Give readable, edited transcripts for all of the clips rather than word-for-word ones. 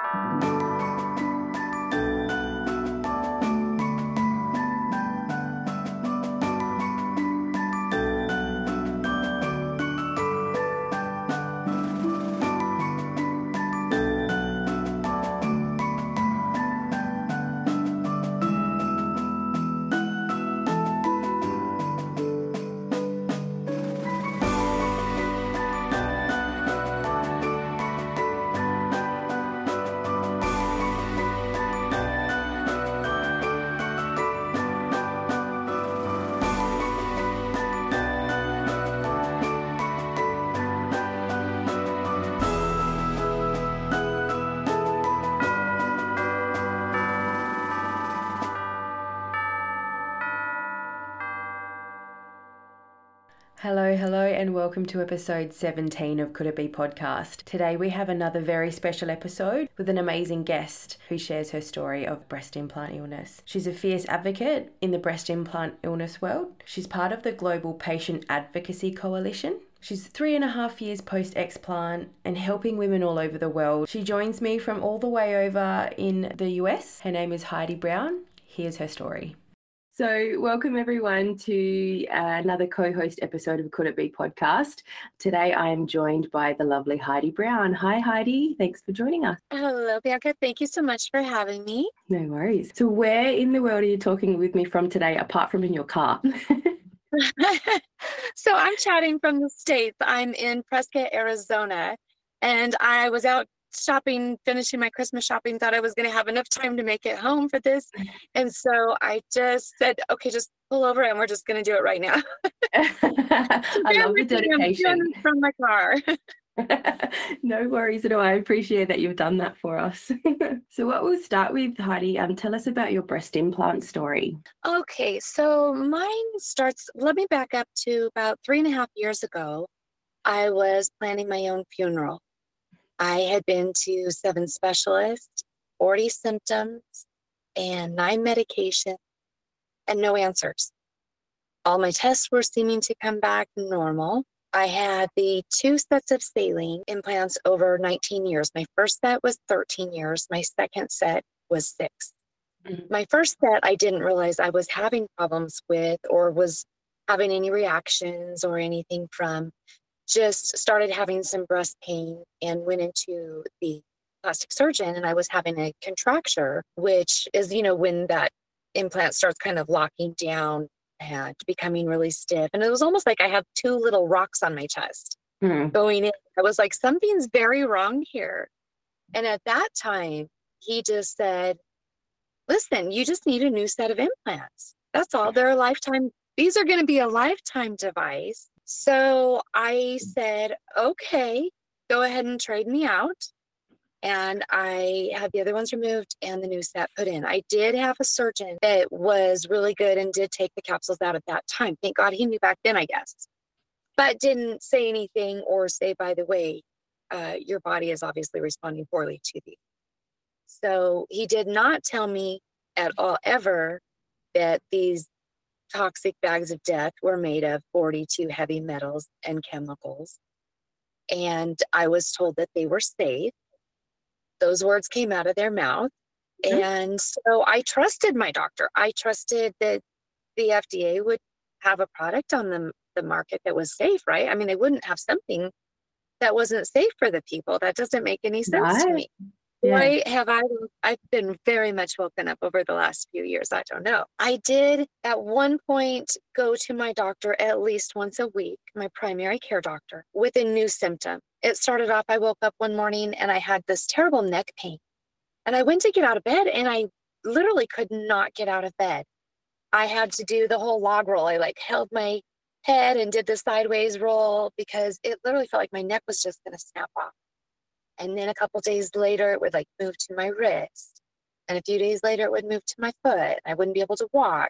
Hello, and welcome to episode 17 of Could It Be podcast. Today we have another very special episode with an amazing guest who shares her story of breast implant illness. She's a fierce advocate in the breast implant illness world. She's part of the Global Patient Advocacy Coalition. She's 3.5 years post-explant and helping women all over the world. She joins me from all the way over in the US. Her name is Heidi Brown. Here's her story. So welcome everyone to another co-host episode of Could It Be podcast. Today I am joined by the lovely Heidi Brown. Hi Heidi, thanks for joining us. Hello Bianca, thank you so much for having me. No worries. So where in the world are you talking with me from today apart from in your car? So I'm chatting from the States. I'm in Prescott, Arizona, and I was out shopping, finishing my Christmas shopping, thought I was going to have enough time to make it home for this. And so I just said, okay, just pull over and we're just going to do it right now. I love the dedication. I'm from my car. No worries at all. I appreciate that you've done that for us. So what we'll start with, Heidi, tell us about your breast implant story. Okay, so mine starts, let me back up to about 3.5 years ago. I was planning my own funeral. I had been to 7 specialists, 40 symptoms, and 9 medications, and no answers. All my tests were seeming to come back normal. I had the 2 sets of saline implants over 19 years. My first set was 13 years. My second set was 6. Mm-hmm. My first set, I didn't realize I was having problems with or was having any reactions or anything from. Just started having some breast pain and went into the plastic surgeon, and I was having a contracture, which is, when that implant starts kind of locking down and becoming really stiff. And it was almost like I have 2 little rocks on my chest going in. I was like, something's very wrong here. And at that time, he just said, listen, you just need a new set of implants. That's all. They're a lifetime. These are going to be a lifetime device. So I said, okay, go ahead and trade me out. And I had the other ones removed and the new set put in. I did have a surgeon that was really good and did take the capsules out at that time. Thank God he knew back then, I guess. But didn't say anything or say, by the way, your body is obviously responding poorly to these. So he did not tell me at all ever that these toxic bags of death were made of 42 heavy metals and chemicals. And I was told that they were safe. Those words came out of their mouth. Mm-hmm. And so I trusted my doctor. I trusted that the FDA would have a product on the market that was safe, right? I mean, they wouldn't have something that wasn't safe for the people. That doesn't make any sense to me. Why have I've been very much woken up over the last few years. I don't know. I did at one point go to my doctor at least once a week, my primary care doctor, with a new symptom. It started off, I woke up one morning and I had this terrible neck pain. And I went to get out of bed and I literally could not get out of bed. I had to do the whole log roll. I held my head and did the sideways roll because it literally felt like my neck was just going to snap off. And then a couple days later, it would move to my wrist. And a few days later, it would move to my foot. I wouldn't be able to walk.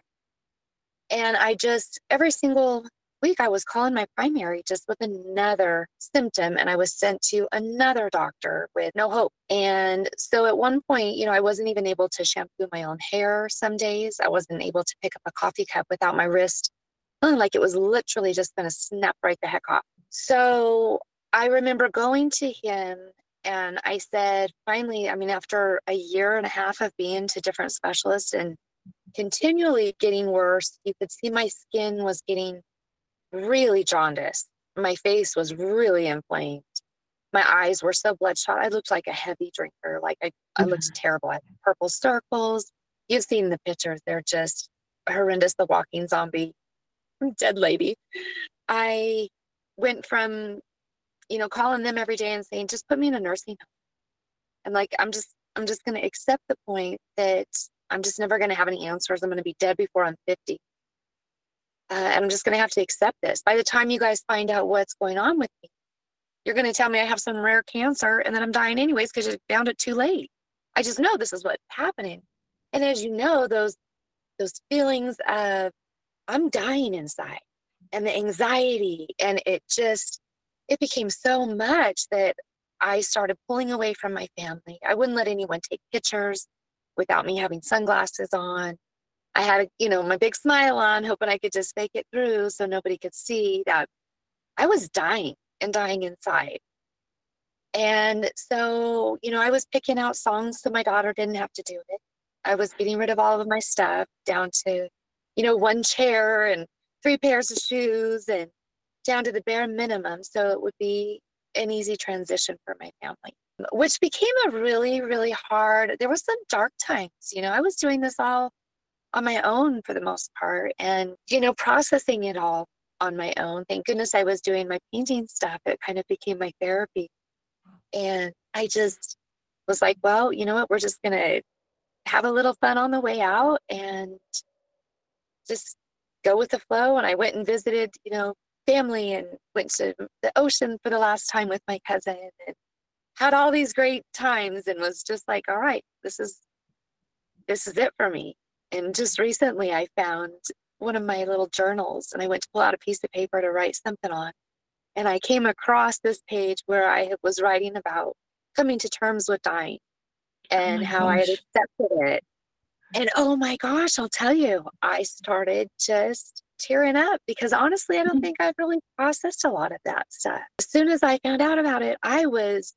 And every single week, I was calling my primary just with another symptom. And I was sent to another doctor with no hope. And so at one point, I wasn't even able to shampoo my own hair some days. I wasn't able to pick up a coffee cup without my wrist feeling like it was literally just going to snap right the heck off. So I remember going to him And I said, finally, I mean, after a year and a half of being to different specialists and continually getting worse, you could see my skin was getting really jaundiced. My face was really inflamed. My eyes were so bloodshot. I looked like a heavy drinker. Like I looked terrible. I had purple circles. You've seen the pictures. They're just horrendous. The walking zombie, dead lady. I went from, calling them every day and saying, just put me in a nursing home. And like, I'm just going to accept the point that I'm just never going to have any answers. I'm going to be dead before I'm 50. And I'm just going to have to accept this. By the time you guys find out what's going on with me, you're going to tell me I have some rare cancer and then I'm dying anyways because you found it too late. I just know this is what's happening. And as you know, those feelings of I'm dying inside and the anxiety, and it became so much that I started pulling away from my family. I wouldn't let anyone take pictures without me having sunglasses on. I had, my big smile on, hoping I could just fake it through so nobody could see that I was dying and dying inside. And so, I was picking out songs so my daughter didn't have to do it. I was getting rid of all of my stuff down to, one chair and 3 pairs of shoes and down to the bare minimum. So it would be an easy transition for my family, which became a really, really hard, there was some dark times, I was doing this all on my own for the most part and, processing it all on my own. Thank goodness I was doing my painting stuff. It kind of became my therapy. And I just was like, well, you know what? We're just going to have a little fun on the way out and just go with the flow. And I went and visited, family and went to the ocean for the last time with my cousin and had all these great times and was just like, all right, this is it for me. And just recently I found one of my little journals and I went to pull out a piece of paper to write something on. And I came across this page where I was writing about coming to terms with dying and how I had accepted it. And oh my gosh, I'll tell you, I started just tearing up because honestly, I don't think I've really processed a lot of that stuff. As soon as I found out about it, I was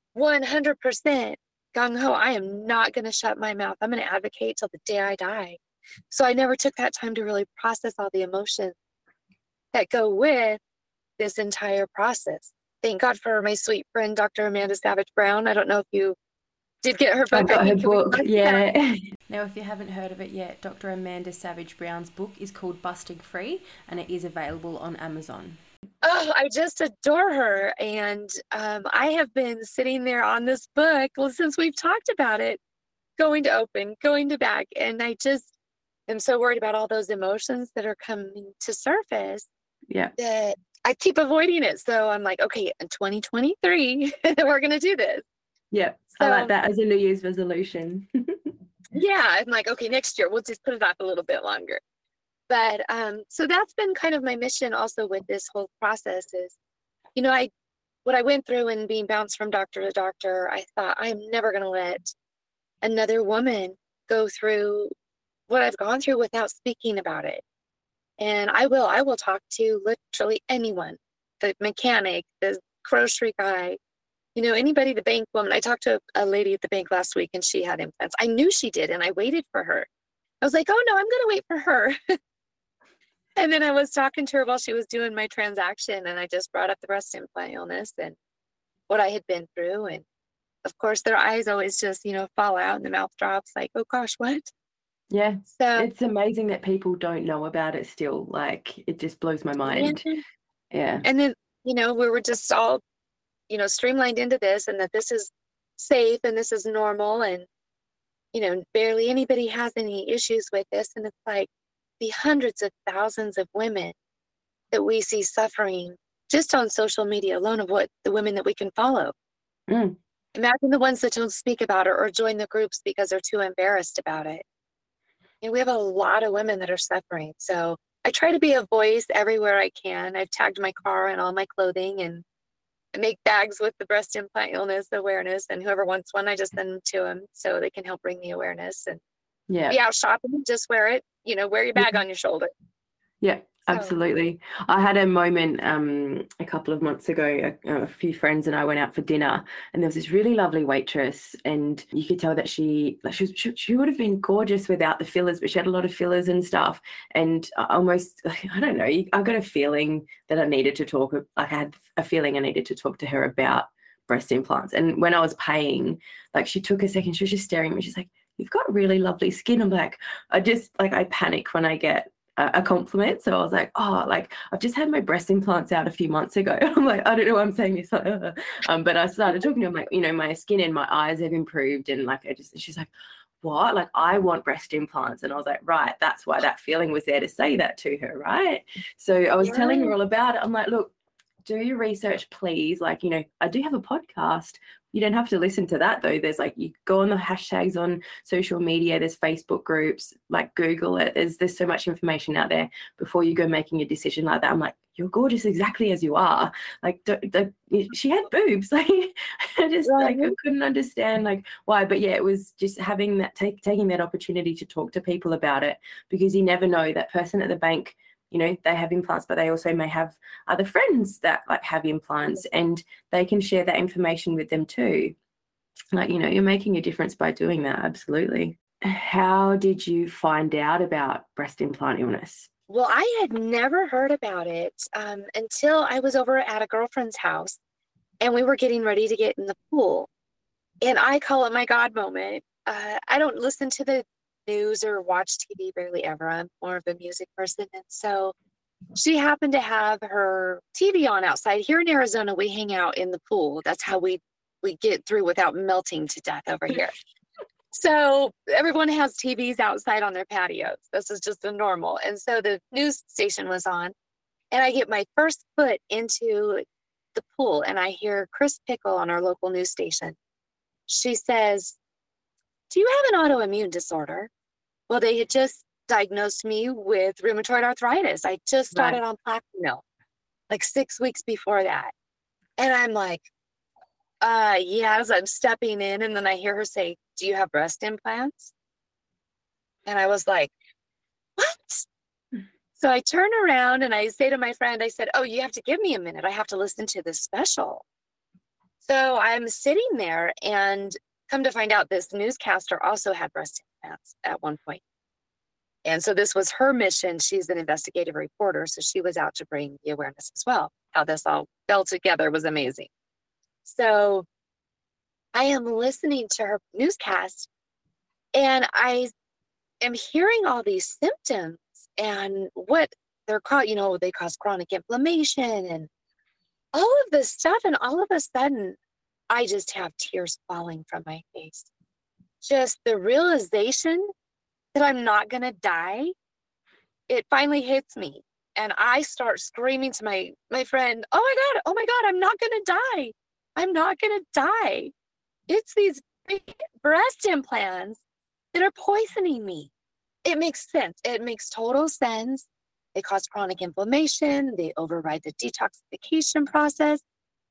100% gung ho. I am not going to shut my mouth. I'm going to advocate till the day I die. So I never took that time to really process all the emotions that go with this entire process. Thank God for my sweet friend, Dr. Amanda Savage Brown. I don't know if you did get her book. I've got her book, yeah. Now, if you haven't heard of it yet, Dr. Amanda Savage Brown's book is called Busting Free, and it is available on Amazon. Oh, I just adore her. And I have been sitting there on this book, well, since we've talked about it, going to open, going to back. And I just am so worried about all those emotions that are coming to surface. Yeah. That I keep avoiding it. So I'm like, okay, in 2023, we're going to do this. Yeah. So, I like that as a New Year's resolution. Yeah. I'm like, okay, next year, we'll just put it off a little bit longer. But so that's been kind of my mission also with this whole process is, what I went through and being bounced from doctor to doctor, I thought I'm never going to let another woman go through what I've gone through without speaking about it. And I will talk to literally anyone, the mechanic, the grocery guy, anybody, the bank woman. I talked to a lady at the bank last week and she had implants. I knew she did and I waited for her. I was like, oh no, I'm going to wait for her. And then I was talking to her while she was doing my transaction and I just brought up the breast implant illness and what I had been through. And of course, their eyes always just, fall out and the mouth drops like, oh gosh, what? Yeah. So it's amazing that people don't know about it still. Like, it just blows my mind. Yeah. And then, we were just all, streamlined into this and that this is safe and this is normal and, barely anybody has any issues with this. And it's like the hundreds of thousands of women that we see suffering just on social media alone of what the women that we can follow. Mm. Imagine the ones that don't speak about it or join the groups because they're too embarrassed about it. And we have a lot of women that are suffering. So I try to be a voice everywhere I can. I've tagged my car and all my clothing and I make bags with the breast implant illness awareness. And whoever wants one, I just send them to them so they can help bring the awareness and be out shopping. Just wear it, wear your bag on your shoulder. Yeah. So, Absolutely. I had a moment a couple of months ago. A few friends and I went out for dinner, and there was this really lovely waitress, and you could tell that she would have been gorgeous without the fillers, but she had a lot of fillers and stuff. And almost, I don't know, I got a feeling that I needed to talk. I had a feeling I needed to talk to her about breast implants. And when I was paying, like, she took a second, she was just staring at me. She's like, "You've got really lovely skin." I'm like, I panic when I get a compliment. So I was like, "Oh, like, I've just had my breast implants out a few months ago." I'm like, I don't know why I'm saying this. But I started talking to her, like, my skin and my eyes have improved. And like, she's like, "What? Like, I want breast implants." And I was like, right, that's why that feeling was there to say that to her. Right. So I was telling yeah. her all about it. I'm like, "Look, do your research, please. Like, I do have a podcast. You don't have to listen to that, though. There's, like, you go on the hashtags on social media, there's Facebook groups, like, Google it. There's so much information out there before you go making a decision like that." I'm like, "You're gorgeous exactly as you are." Like, she had boobs. Like, I Right. couldn't understand, like, why. But yeah, it was just having that, taking that opportunity to talk to people about it, because you never know, that person at the bank, they have implants, but they also may have other friends that, like, have implants, and they can share that information with them too. Like, you're making a difference by doing that. Absolutely. How did you find out about breast implant illness? Well, I had never heard about it until I was over at a girlfriend's house and we were getting ready to get in the pool. And I call it my God moment. I don't listen to the news or watch TV barely ever. I'm more of a music person. And so she happened to have her TV on outside. Here in Arizona, we hang out in the pool. That's how we get through without melting to death over here. So everyone has TVs outside on their patios. This is just a normal. And so the news station was on, and I get my first foot into the pool, and I hear Chris Pickle on our local news station. She says, "Do you have an autoimmune disorder?" Well, they had just diagnosed me with rheumatoid arthritis. I just Right. started on Plaquenil like 6 weeks before that. And I'm like, yes, I'm stepping in. And then I hear her say, "Do you have breast implants?" And I was like, "What?" So I turn around and I say to my friend, I said, "Oh, you have to give me a minute. I have to listen to this special." So I'm sitting there, and come to find out, this newscaster also had breast implants at one point. And so this was her mission. She's an investigative reporter, so she was out to bring the awareness as well. How this all fell together was amazing. So I am listening to her newscast, and I am hearing all these symptoms and what they're called. They cause chronic inflammation and all of this stuff. And all of a sudden, I just have tears falling from my face. Just the realization that I'm not going to die, it finally hits me. And I start screaming to my friend, oh my God, I'm not going to die. I'm not going to die. It's these big breast implants that are poisoning me. It makes sense. It makes total sense. They cause chronic inflammation. They override the detoxification process.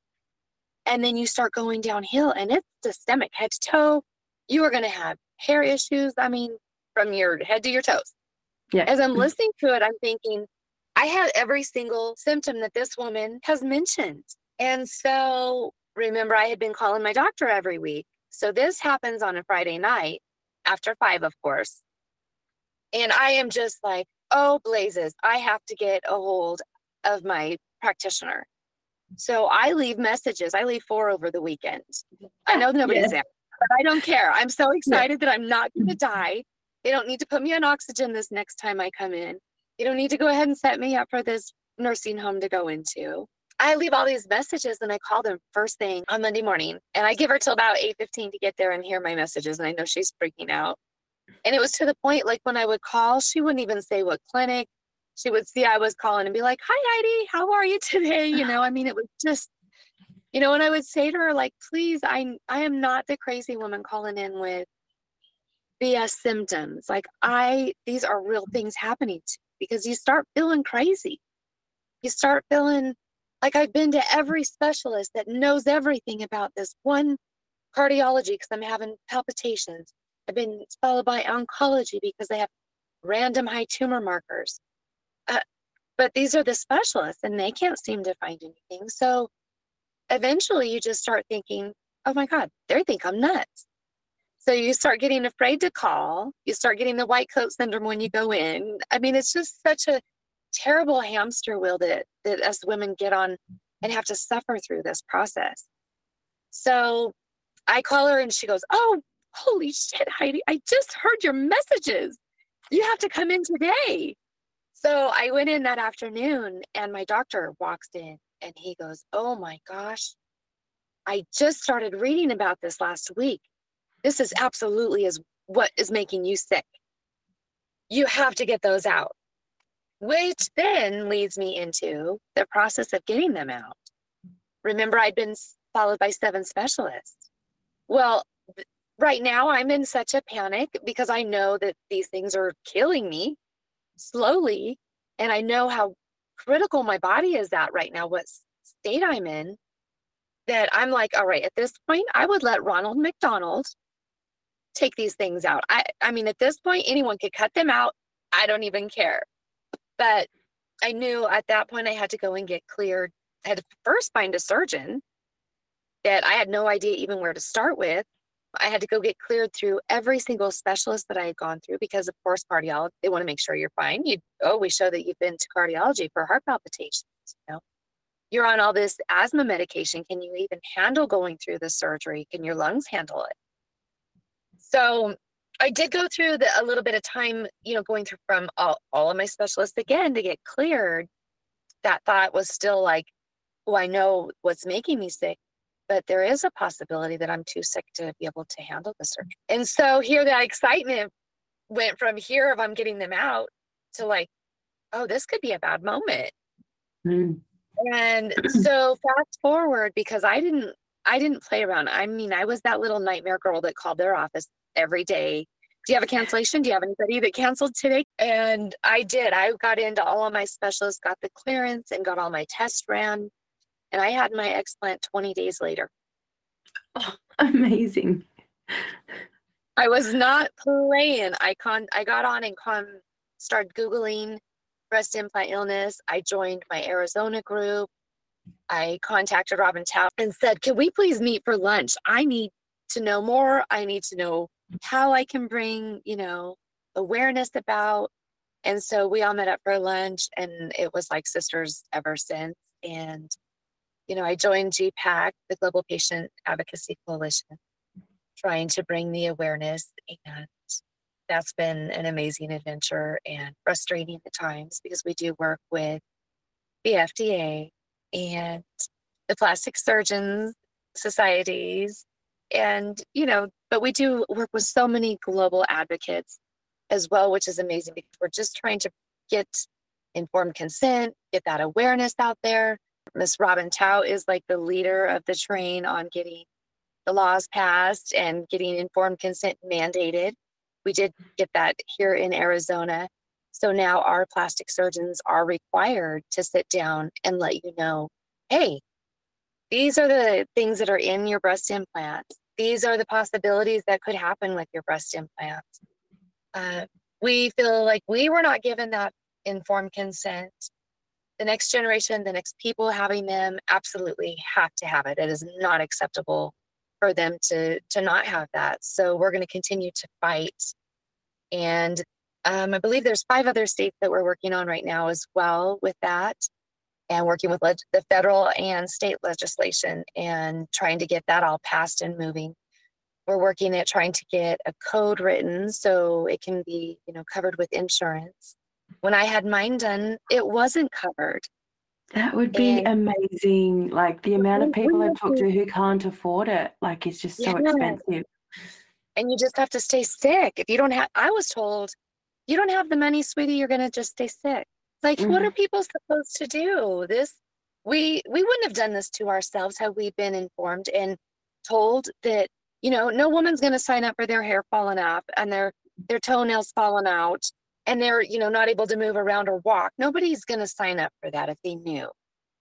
And then you start going downhill, and it's systemic, head to toe. You are going to have hair issues. I mean, from your head to your toes. Yeah. As I'm listening to it, I'm thinking, I have every single symptom that this woman has mentioned. And so remember, I had been calling my doctor every week. So this happens on a Friday night after 5, of course. And I am just like, oh, blazes, I have to get a hold of my practitioner. So I leave messages. I leave 4 over the weekend. I know Yeah. nobody's there, but I don't care. I'm so Yeah. excited that I'm not going to die. They don't need to put me on oxygen this next time I come in. You don't need to go ahead and set me up for this nursing home to go into. I leave all these messages, and I call them first thing on Monday morning. And I give her till about 8:15 to get there and hear my messages. And I know she's freaking out. And it was to the point, like, when I would call, she wouldn't even say what clinic. She would see I was calling and be like, "Hi, Heidi, how are you today?" I mean, it was just, and I would say to her, like, "Please, I am not the crazy woman calling in with BS symptoms. Like, these are real things happening to me," because you start feeling crazy. You start feeling like I've been to every specialist that knows everything about this one cardiology because I'm having palpitations. I've been followed by oncology because they have random high tumor markers. Uh, But these are the specialists and they can't seem to find anything. So eventually you just start thinking, oh my God, they think I'm nuts. So you start getting afraid to call. You start getting the white coat syndrome when you go in. I mean, it's just such a terrible hamster wheel that us women get on and have to suffer through this process. So I call her and she goes, oh, holy shit, Heidi, I just heard your messages. You have to come in today. So I went in that afternoon and my doctor walks in and he goes, oh my gosh, I just started reading about this last week. This is absolutely is what is making you sick. You have to get those out, which then leads me into the process of getting them out. Remember, I'd been followed by 7 specialists. Well, right now I'm in such a panic because I know that these things are killing me slowly. And I know how critical my body is at right now, what state I'm in, that I'm like, all right, at this point, I would let Ronald McDonald take these things out. I mean, at this point, anyone could cut them out. I don't even care. But I knew at that point I had to go and get cleared. I had to first find a surgeon that I had no idea even where to start with. I had to go get cleared through every single specialist that I had gone through because, of course, cardiology, they want to make sure you're fine. We show that you've been to cardiology for heart palpitations. You're on all this asthma medication. Can you even handle going through the surgery? Can your lungs handle it? So I did go through a little bit of time, going through from all of my specialists again to get cleared. That thought was still like, oh, I know what's making me sick, but there is a possibility that I'm too sick to be able to handle the surgery. And so here the excitement went from here of I'm getting them out to like, oh, this could be a bad moment. Mm. And so fast forward, because I didn't play around. I mean, I was that little nightmare girl that called their office every day. Do you have a cancellation? Do you have anybody that canceled today? And I did. I got into all of my specialists, got the clearance and got all my tests ran. And I had my explant 20 days later. Oh, amazing. I was not playing. I got on and started Googling breast implant illness. I joined my Arizona group. I contacted Robin Tao and said, can we please meet for lunch? I need to know more. I need to know how I can bring, awareness about. And so we all met up for lunch and it was like sisters ever since. And, I joined GPAC, the Global Patient Advocacy Coalition, trying to bring the awareness. And that's been an amazing adventure and frustrating at times because we do work with the FDA and the plastic surgeons societies and but we do work with so many global advocates as well, which is amazing because we're just trying to get informed consent, get that awareness out there. Miss Robin Tao is like the leader of the train on getting the laws passed and getting informed consent mandated. We did get that here in Arizona. So now our plastic surgeons are required to sit down and let you know, hey, these are the things that are in your breast implants. These are the possibilities that could happen with your breast implants. We feel like we were not given that informed consent. The next generation, the next people having them absolutely have to have it. It is not acceptable for them to not have that. So we're going to continue to fight. And I believe there's 5 other states that we're working on right now as well with that, and working with the federal and state legislation and trying to get that all passed and moving. We're working at trying to get a code written so it can be, covered with insurance. When I had mine done, it wasn't covered. That would be amazing. Like the amount of people I've talked to who can't afford it, like it's just so expensive. And you just have to stay sick. If you don't have, I was told, you don't have the money, sweetie, you're going to just stay sick. Like, what are people supposed to do? We wouldn't have done this to ourselves had we been informed and told that, no woman's going to sign up for their hair falling off and their toenails falling out and they're, not able to move around or walk. Nobody's going to sign up for that if they knew.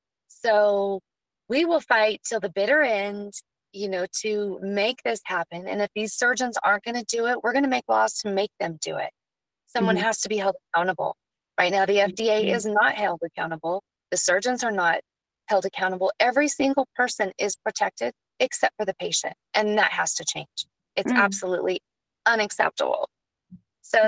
So we will fight till the bitter end, to make this happen. And if these surgeons aren't going to do it, we're going to make laws to make them do it. Someone has to be held accountable. Right now, the FDA is not held accountable. The surgeons are not held accountable. Every single person is protected except for the patient, and that has to change. It's absolutely unacceptable. So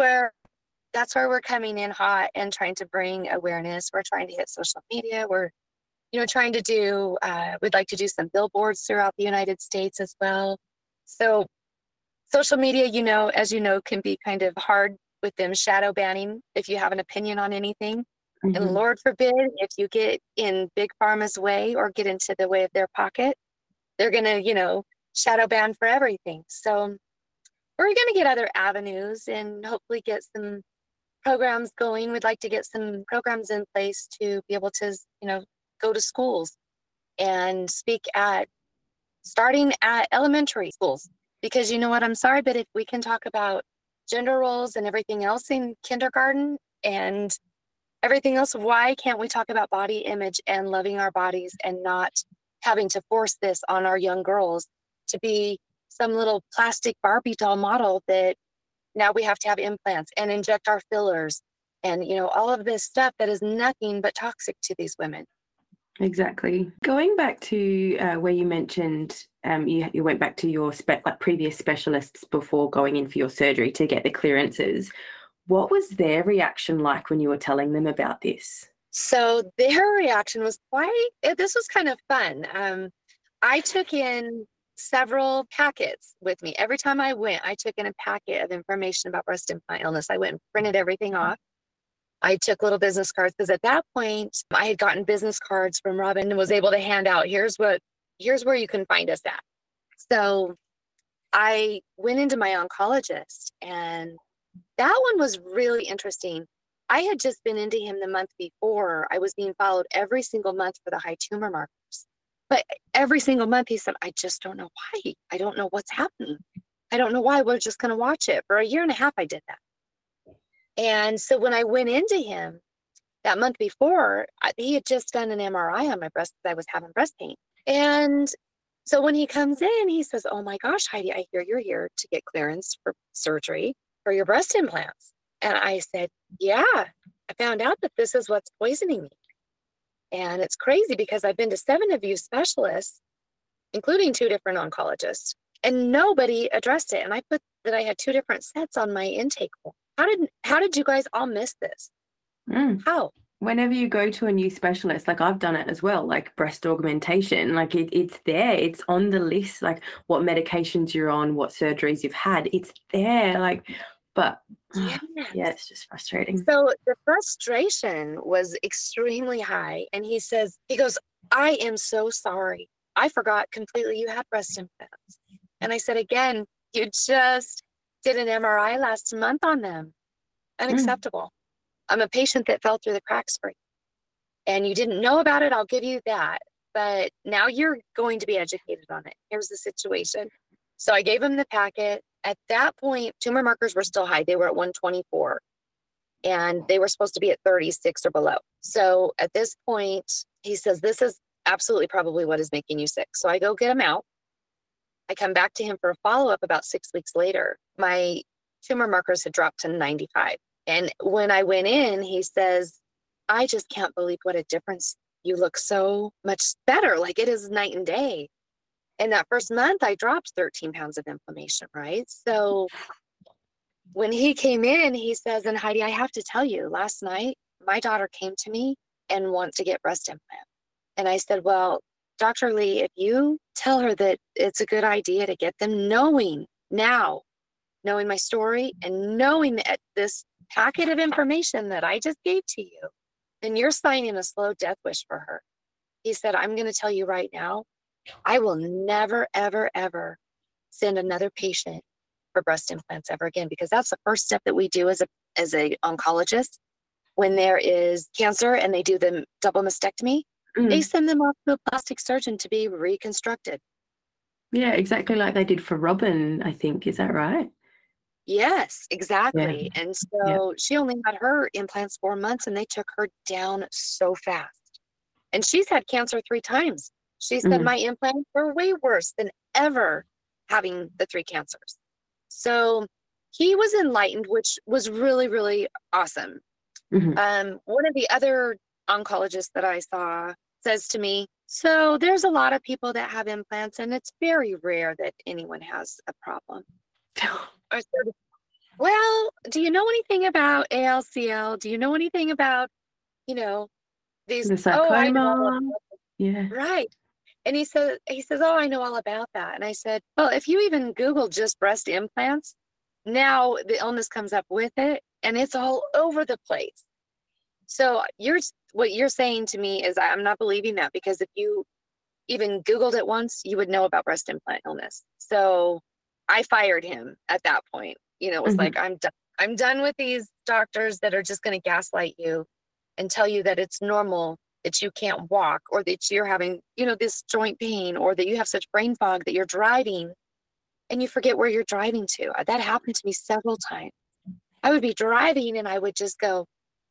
that's where we're coming in hot and trying to bring awareness. We're trying to hit social media. We're, trying to do, we'd like to do some billboards throughout the United States as well. So social media, as you know, can be kind of hard with them shadow banning if you have an opinion on anything. And Lord forbid, if you get in Big Pharma's way or get into the way of their pocket, they're going to, shadow ban for everything. So we're going to get other avenues and hopefully get some programs going. We'd like to get some programs in place to be able to, go to schools and speak starting at elementary schools. Because you know what, I'm sorry, but if we can talk about gender roles and everything else in kindergarten and everything else, why can't we talk about body image and loving our bodies and not having to force this on our young girls to be some little plastic Barbie doll model that now we have to have implants and inject our fillers and, all of this stuff that is nothing but toxic to these women. Exactly. Going back to where you mentioned you went back to your previous specialists before going in for your surgery to get the clearances. What was their reaction like when you were telling them about this? So their reaction was this was kind of fun. I took in several packets with me. Every time I went, I took in a packet of information about breast implant illness. I went and printed everything off. I took little business cards because at that point I had gotten business cards from Robin and was able to hand out, here's where you can find us at. So I went into my oncologist, and that one was really interesting. I had just been into him the month before. I was being followed every single month for the high tumor markers. But every single month he said, I just don't know why. I don't know what's happening. I don't know why. We're just going to watch it. For a year and a half, I did that. And so when I went into him that month before, he had just done an MRI on my breast because I was having breast pain. And so when he comes in, he says, oh my gosh, Heidi, I hear you're here to get clearance for surgery for your breast implants. And I said, yeah, I found out that this is what's poisoning me. And it's crazy because I've been to 7 of you specialists, including 2 different oncologists, and nobody addressed it. And I put that I had 2 different sets on my intake form. How did you guys all miss this? How? Whenever you go to a new specialist, like I've done it as well, like breast augmentation, like it's there, it's on the list, like what medications you're on, what surgeries you've had, it's there, like, but yes. Yeah, it's just frustrating. So the frustration was extremely high. And he goes, I am so sorry. I forgot completely you had breast implants. And I said, again, you just did an MRI last month on them. Unacceptable. I'm a patient that fell through the cracks for you. And you didn't know about it, I'll give you that. But now you're going to be educated on it. Here's the situation. So I gave him the packet. At that point, tumor markers were still high. They were at 124. And they were supposed to be at 36 or below. So at this point, he says, this is absolutely probably what is making you sick. So I go get him out. I come back to him for a follow-up about 6 weeks later. My tumor markers had dropped to 95. And when I went in, he says, I just can't believe what a difference. You look so much better. Like it is night and day. In that first month, I dropped 13 pounds of inflammation, right? So when he came in, he says, and Heidi, I have to tell you, last night, my daughter came to me and wants to get breast implant. And I said, well, Dr. Lee, if you tell her that it's a good idea to get them, knowing my story and knowing that this packet of information that I just gave to you, then you're signing a slow death wish for her. He said, I'm going to tell you right now, I will never, ever, ever send another patient for breast implants ever again, because that's the first step that we do as a oncologist. When there is cancer and they do the double mastectomy, they send them off to a plastic surgeon to be reconstructed. Yeah, exactly like they did for Robin, I think. Is that right? Yes, exactly. Yeah. And so she only had her implants 4 months and they took her down so fast. And she's had cancer 3 times. She said my implants were way worse than ever having the 3 cancers. So he was enlightened, which was really, really awesome. One of the other oncologists that I saw says to me, so there's a lot of people that have implants, and it's very rare that anyone has a problem. Or sort of, well, do you know anything about ALCL? Do you know anything about, you know, these? The Oh, I know all sarcoma. about Yeah. it. Right. And he says, oh, I know all about that. And I said, well, if you even Google just breast implants, now the illness comes up with it, and it's all over the place. So what you're saying to me is I'm not believing that, because if you even Googled it once, you would know about breast implant illness. So I fired him at that point. It was like, I'm done. I'm done with these doctors that are just going to gaslight you and tell you that it's normal that you can't walk, or that you're having, this joint pain, or that you have such brain fog that you're driving and you forget where you're driving to. That happened to me several times. I would be driving and I would just go,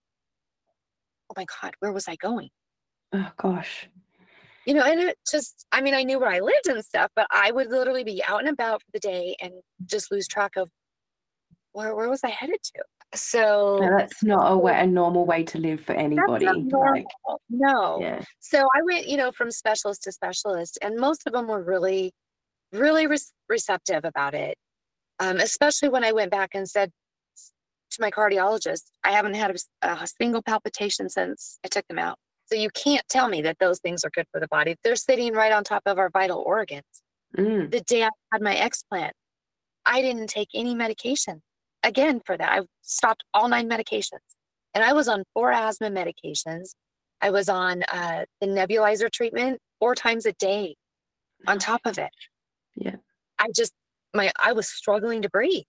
oh my God, where was I going? Oh, gosh. And it just, I mean, I knew where I lived and stuff, but I would literally be out and about for the day and just lose track of where was I headed to. So No, that's not a normal way to live for that's not anybody. normal. No. Yeah. So I went, from specialist to specialist, and most of them were really, really receptive about it. Especially when I went back and said to my cardiologist, I haven't had a single palpitation since I took them out. So you can't tell me that those things are good for the body. They're sitting right on top of our vital organs. The day I had my explant, I didn't take any medication again for that. I stopped all 9 medications, and I was on 4 asthma medications. I was on the nebulizer treatment 4 times a day on top of it. Yeah. I was struggling to breathe.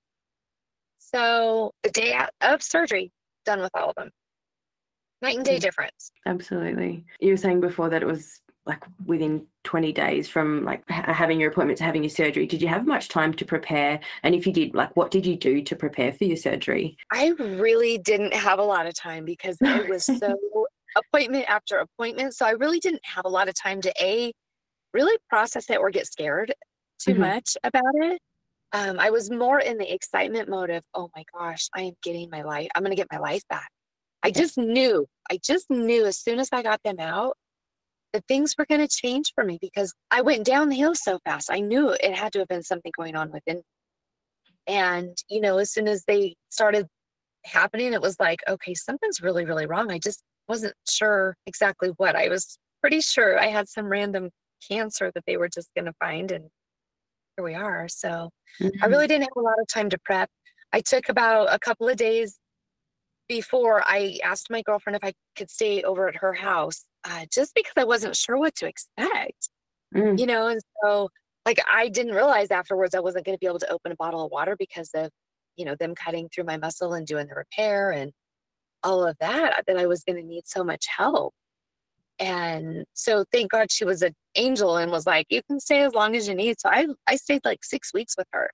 So the day of surgery, done with all of them. Night and day difference. Absolutely. You were saying before that it was like within 20 days from like having your appointment to having your surgery. Did you have much time to prepare? And if you did, like, what did you do to prepare for your surgery? I really didn't have a lot of time, because it was so appointment after appointment. So I really didn't have a lot of time to really process it or get scared too much about it. I was more in the excitement mode of, oh my gosh, I am getting my life. I'm going to get my life back. I just knew as soon as I got them out that things were going to change for me, because I went down the hill so fast. I knew it had to have been something going on within. And, as soon as they started happening, it was like, okay, something's really, really wrong. I just wasn't sure exactly what. I was pretty sure I had some random cancer that they were just going to find, and here we are. So I really didn't have a lot of time to prep. I took about a couple of days before. I asked my girlfriend if I could stay over at her house, just because I wasn't sure what to expect, and so like I didn't realize afterwards I wasn't going to be able to open a bottle of water because of, them cutting through my muscle and doing the repair and all of that I was going to need so much help. And so thank God she was an angel and was like, you can stay as long as you need. So I stayed like 6 weeks with her,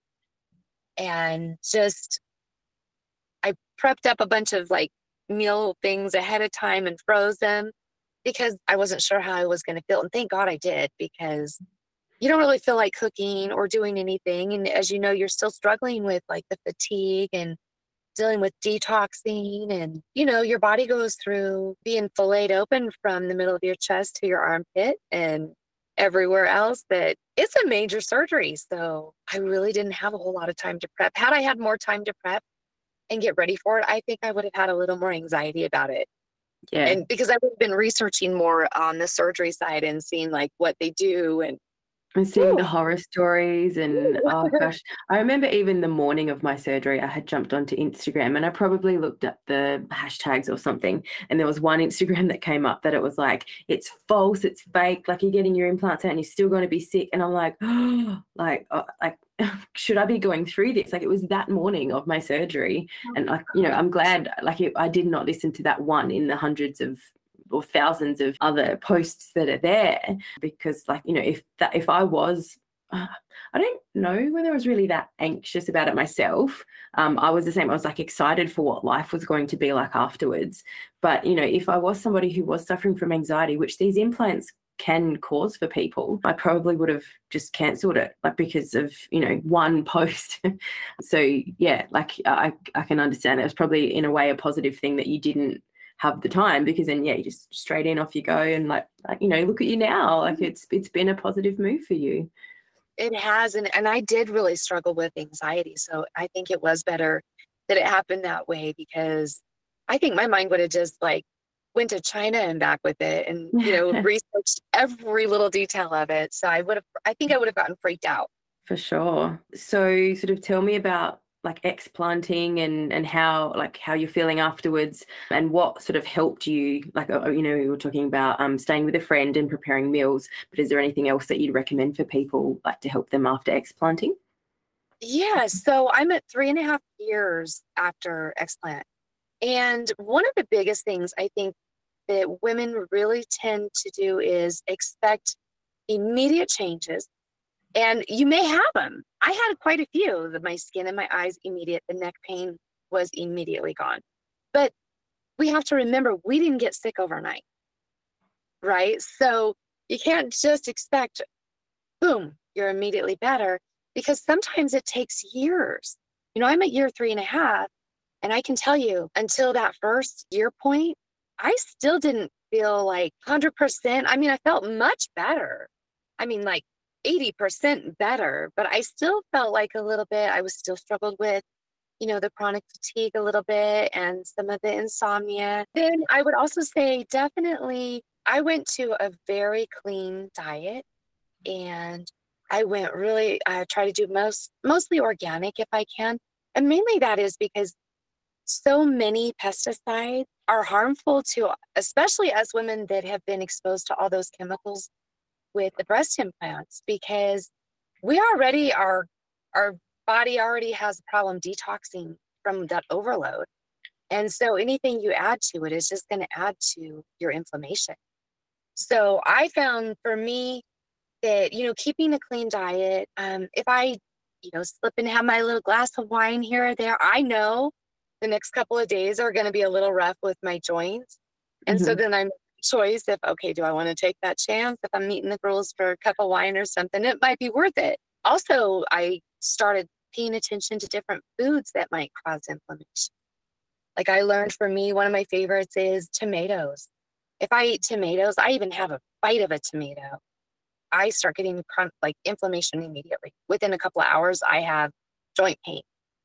and just I prepped up a bunch of like meal things ahead of time and froze them, because I wasn't sure how I was going to feel. And thank God I did, because you don't really feel like cooking or doing anything. And as you know, you're still struggling with like the fatigue and dealing with detoxing, and your body goes through being filleted open from the middle of your chest to your armpit and everywhere else. That it's a major surgery. So I really didn't have a whole lot of time to prep. Had I had more time to prep and get ready for it, I think I would have had a little more anxiety about it. Yeah. And because I would have been researching more on the surgery side and seeing like what they do and seeing the horror stories. And oh gosh, I remember even the morning of my surgery, I had jumped onto Instagram and I probably looked up the hashtags or something, and there was one Instagram that came up that it was like, it's false, it's fake, like you're getting your implants out and you're still going to be sick. And I'm like, oh, like should I be going through this? Like, it was that morning of my surgery. And like, I'm glad I did not listen to that one in the hundreds of or thousands of other posts that are there, because if I was I don't know whether I was really that anxious about it myself. I was the same. I was like excited for what life was going to be like afterwards. But if I was somebody who was suffering from anxiety, which these implants can cause for people, I probably would have just cancelled it, like because of, one post. So yeah, like I can understand it was probably in a way a positive thing that you didn't have the time, because then you just straight in, off you go, and like look at you now, like it's been a positive move for you. It has, and I did really struggle with anxiety, so I think it was better that it happened that way, because I think my mind would have just like went to China and back with it, and researched every little detail of it. So I think I would have gotten freaked out. For sure. So sort of tell me about like explanting and how you're feeling afterwards, and what sort of helped you, like, we were talking about staying with a friend and preparing meals, but is there anything else that you'd recommend for people like to help them after explanting? Yeah, so I'm at 3.5 years after explant. And one of the biggest things I think that women really tend to do is expect immediate changes. And you may have them. I had quite a few. My skin and my eyes immediate. The neck pain was immediately gone. But we have to remember, we didn't get sick overnight, right? So you can't just expect, boom, you're immediately better, because sometimes it takes years. I'm at year 3.5, and I can tell you, until that first year point, I still didn't feel like 100%. I mean, I felt much better. I mean, like 80% better, but I still felt like a little bit, I was still struggled with, the chronic fatigue a little bit and some of the insomnia. Then I would also say definitely I went to a very clean diet, and I try to do mostly organic if I can. And mainly that is because so many pesticides are harmful to, especially us women that have been exposed to all those chemicals with the breast implants, because our body already has a problem detoxing from that overload. And so anything you add to it is just going to add to your inflammation. So I found for me that, keeping a clean diet, if I, slip and have my little glass of wine here or there, I know the next couple of days are going to be a little rough with my joints. And so then I'm choice if, okay, do I want to take that chance? If I'm meeting the girls for a cup of wine or something, it might be worth it. Also, I started paying attention to different foods that might cause inflammation. Like I learned, for me, one of my favorites is tomatoes. If I eat tomatoes, I even have a bite of a tomato, I start getting like inflammation immediately. Within a couple of hours, I have joint pain.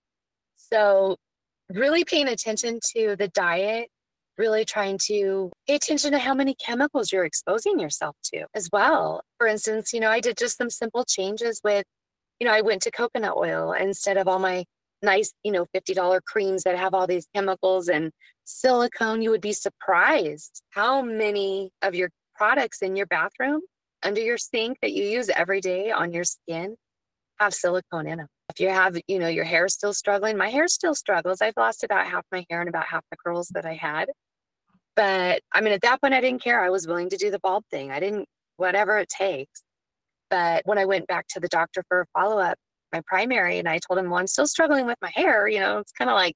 So really paying attention to the diet, really trying to pay attention to how many chemicals you're exposing yourself to as well. For instance, I did just some simple changes with, I went to coconut oil instead of all my nice, $50 creams that have all these chemicals and silicone. You would be surprised how many of your products in your bathroom, under your sink, that you use every day on your skin have silicone in them. If you have, your hair still struggling, my hair still struggles. I've lost about half my hair and about half the curls that I had. But I mean, at that point, I didn't care. I was willing to do the bulb thing. I didn't, whatever it takes. But when I went back to the doctor for a follow-up, my primary, and I told him, well, I'm still struggling with my hair. It's kind of like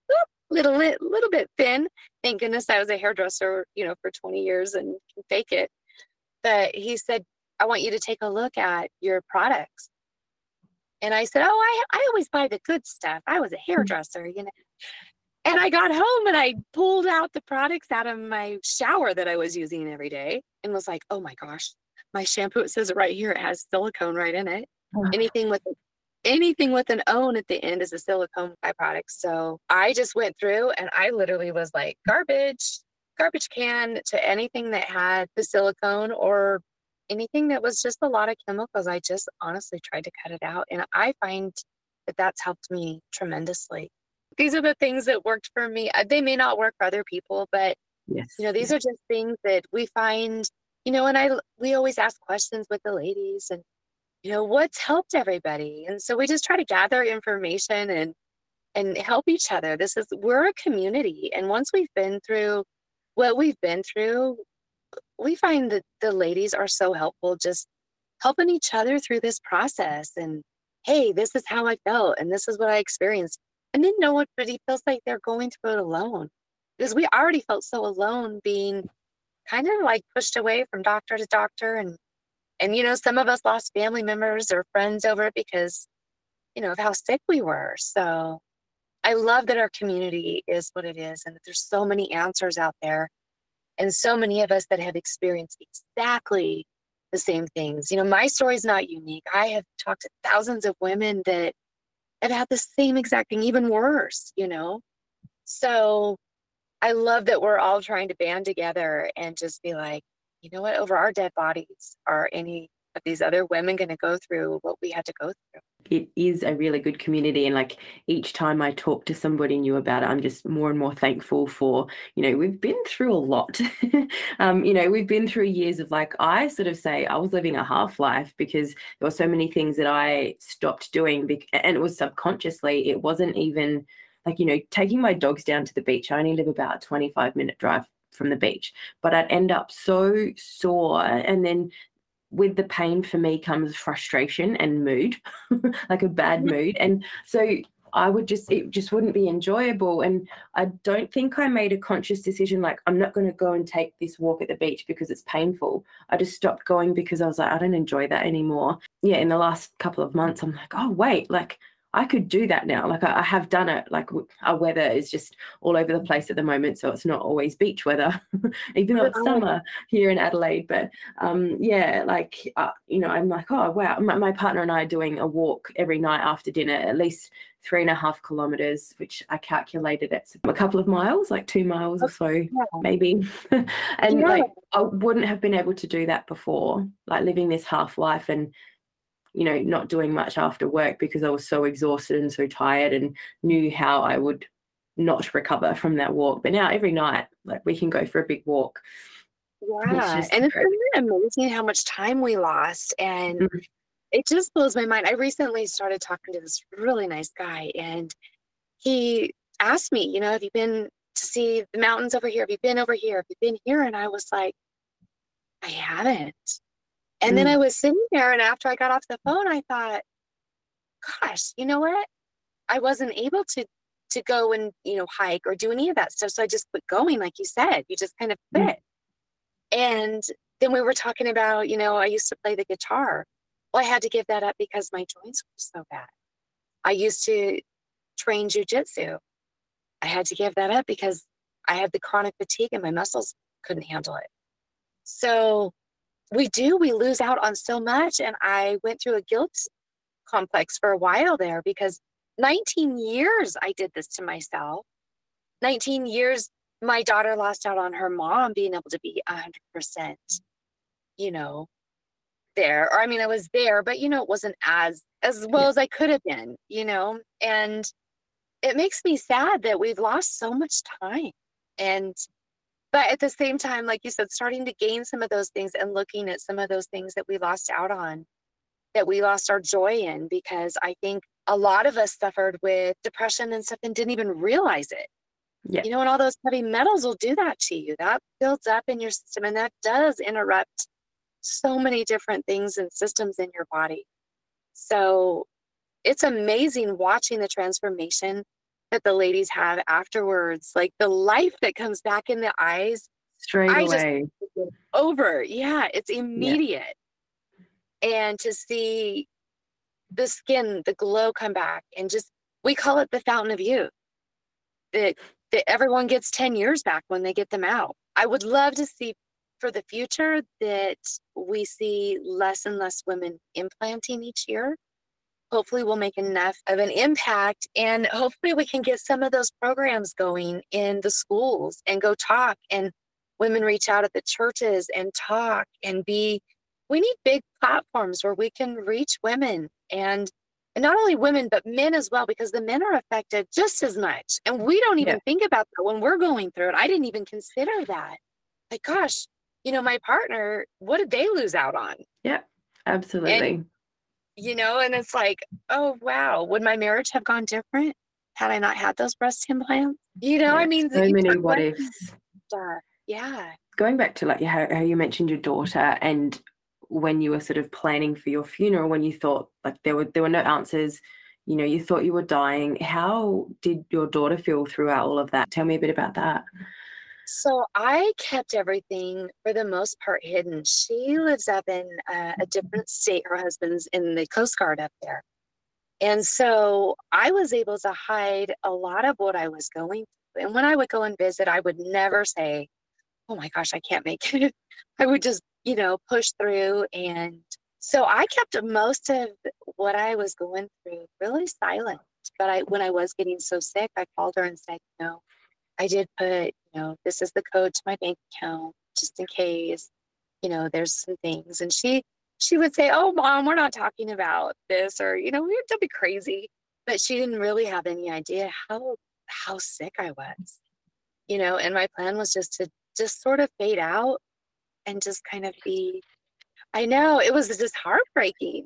little bit thin. Thank goodness I was a hairdresser, for 20 years and can fake it. But he said, I want you to take a look at your products. And I said, oh, I always buy the good stuff. I was a hairdresser, And I got home and I pulled out the products out of my shower that I was using every day and was like, oh my gosh, my shampoo, it says it right here, it has silicone right in it. Anything with an "own" at the end is a silicone byproduct. So I just went through and I literally was like, garbage can to anything that had the silicone or anything that was just a lot of chemicals. I just honestly tried to cut it out. And I find that that's helped me tremendously. These are the things that worked for me. They may not work for other people, but Yes. these are just things that we find, and we always ask questions with the ladies and, what's helped everybody. And so we just try to gather information and help each other. We're a community. And once we've been through what we've been through, we find that the ladies are so helpful, just helping each other through this process. And hey, this is how I felt and this is what I experienced. And then nobody feels like they're going through it alone, because we already felt so alone being kind of like pushed away from doctor to doctor. And, some of us lost family members or friends over it because, of how sick we were. So I love that our community is what it is and that there's so many answers out there and so many of us that have experienced exactly the same things. My story is not unique. I have talked to thousands of women that have had the same exact thing, even worse. So I love that we're all trying to band together and just be like, you know what, over our dead bodies, are any of these other women going to go through what we had to go through? It is a really good community, and like each time I talk to somebody new about it, I'm just more and more thankful for, we've been through a lot. We've been through years of, like, I sort of say I was living a half life because there were so many things that I stopped doing, and it was subconsciously. It wasn't even like, taking my dogs down to the beach. I only live about a 25-minute drive from the beach, but I'd end up so sore, and then with the pain for me comes frustration and mood, like a bad mood. And so it just wouldn't be enjoyable. And I don't think I made a conscious decision, like, I'm not going to go and take this walk at the beach because it's painful. I just stopped going because I was like, I don't enjoy that anymore. Yeah, in the last couple of months, I'm like, oh, wait, like, I could do that now. Like, I have done it. Like, our weather is just all over the place at the moment, so it's not always beach weather, even though it's summer here in Adelaide. But I'm like, oh wow, my partner and I are doing a walk every night after dinner, at least 3.5 kilometers, which I calculated it's a couple of miles, like 2 miles or so, maybe. And like, I wouldn't have been able to do that before, like living this half life and not doing much after work because I was so exhausted and so tired, and knew how I would not recover from that walk. But now every night, like, we can go for a big walk. Yeah. And it's amazing how much time we lost. And it just blows my mind. I recently started talking to this really nice guy, and he asked me, have you been to see the mountains over here? Have you been over here? Have you been here? And I was like, I haven't. And then I was sitting there, and after I got off the phone, I thought, gosh, you know what? I wasn't able to go and, hike or do any of that stuff. So I just quit going, like you said. You just kind of quit. And then we were talking about, I used to play the guitar. Well, I had to give that up because my joints were so bad. I used to train jujitsu. I had to give that up because I had the chronic fatigue and my muscles couldn't handle it. So we lose out on so much. And I went through a guilt complex for a while there because 19 years I did this to myself. 19 years, my daughter lost out on her mom being able to be 100%, there. Or, I mean, I was there, but, it wasn't as well as I could have been, and it makes me sad that we've lost so much time. But at the same time, like you said, starting to gain some of those things and looking at some of those things that we lost out on, that we lost our joy in, because I think a lot of us suffered with depression and stuff and didn't even realize it. Yeah. And all those heavy metals will do that to you. That builds up in your system, and that does interrupt so many different things and systems in your body. So it's amazing watching the transformation that the ladies have afterwards, like the life that comes back in the eyes. Straight away. Just over. Yeah, it's immediate. Yeah. And to see the skin, the glow come back, and just, we call it the fountain of youth. That everyone gets 10 years back when they get them out. I would love to see for the future that we see less and less women implanting each year. Hopefully we'll make enough of an impact, and hopefully we can get some of those programs going in the schools and go talk, and women reach out at the churches and talk and we need big platforms where we can reach women, and not only women, but men as well, because the men are affected just as much. And we don't even think about that when we're going through it. I didn't even consider that. Like, gosh, my partner, what did they lose out on? Yeah, absolutely. And it's like, oh, wow, would my marriage have gone different had I not had those breast implants? I mean, so many what ifs. Yeah. Going back to, like, how you mentioned your daughter, and when you were sort of planning for your funeral, when you thought, like, there were no answers, you thought you were dying. How did your daughter feel throughout all of that? Tell me a bit about that. So I kept everything for the most part hidden. She lives up in a different state. Her husband's in the Coast Guard up there. And so I was able to hide a lot of what I was going through. And when I would go and visit, I would never say, oh my gosh, I can't make it. I would just, push through. And so I kept most of what I was going through really silent. But when I was getting so sick, I called her and said, I did put, this is the code to my bank account just in case, there's some things. And she would say, oh, Mom, we're not talking about this, or, don't be crazy. But she didn't really have any idea how sick I was, and my plan was just to just sort of fade out and just kind of be, I know it was just heartbreaking.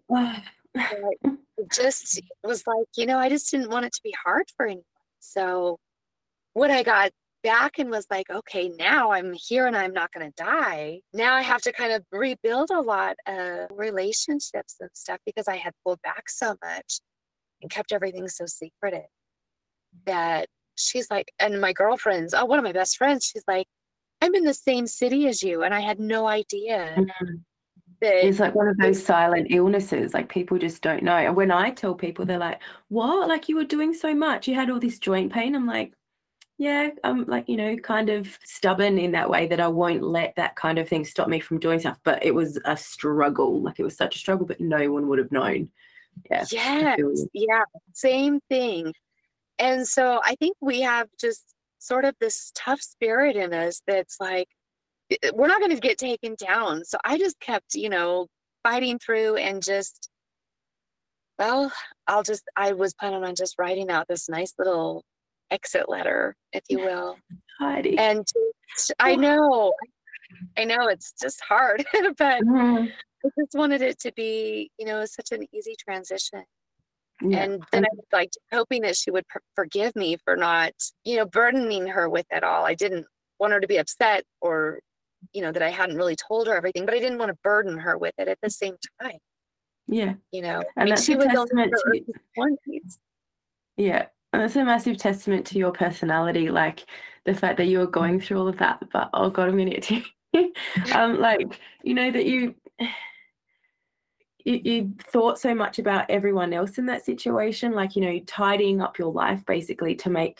It was like, I just didn't want it to be hard for anyone. So when I got back and was like, okay, now I'm here and I'm not going to die. Now I have to kind of rebuild a lot of relationships and stuff because I had pulled back so much and kept everything so secretive that she's like, and my girlfriends, one of my best friends, she's like, I'm in the same city as you. And I had no idea that it's like one of those silent illnesses, like people just don't know. And when I tell people, they're like, what? Like you were doing so much. You had all this joint pain. I'm like, yeah, I'm like, kind of stubborn in that way that I won't let that kind of thing stop me from doing stuff. But it was a struggle. Like it was such a struggle, but no one would have known. Yeah. Yeah, same thing. And so I think we have just sort of this tough spirit in us that's like, we're not going to get taken down. So I just kept, fighting through and just, well, I was planning on just writing out this nice little exit letter, if you will. Heidi. And I know it's just hard, but I just wanted it to be, such an easy transition. Yeah. And then I was like hoping that she would forgive me for not, burdening her with it all. I didn't want her to be upset or, that I hadn't really told her everything, but I didn't want to burden her with it at the same time. Yeah. And that's she a was testament only to 20s. Yeah. And that's a massive testament to your personality, like the fact that you were going through all of that. But oh God, I'm gonna get to you. That you thought so much about everyone else in that situation, like, tidying up your life basically to make,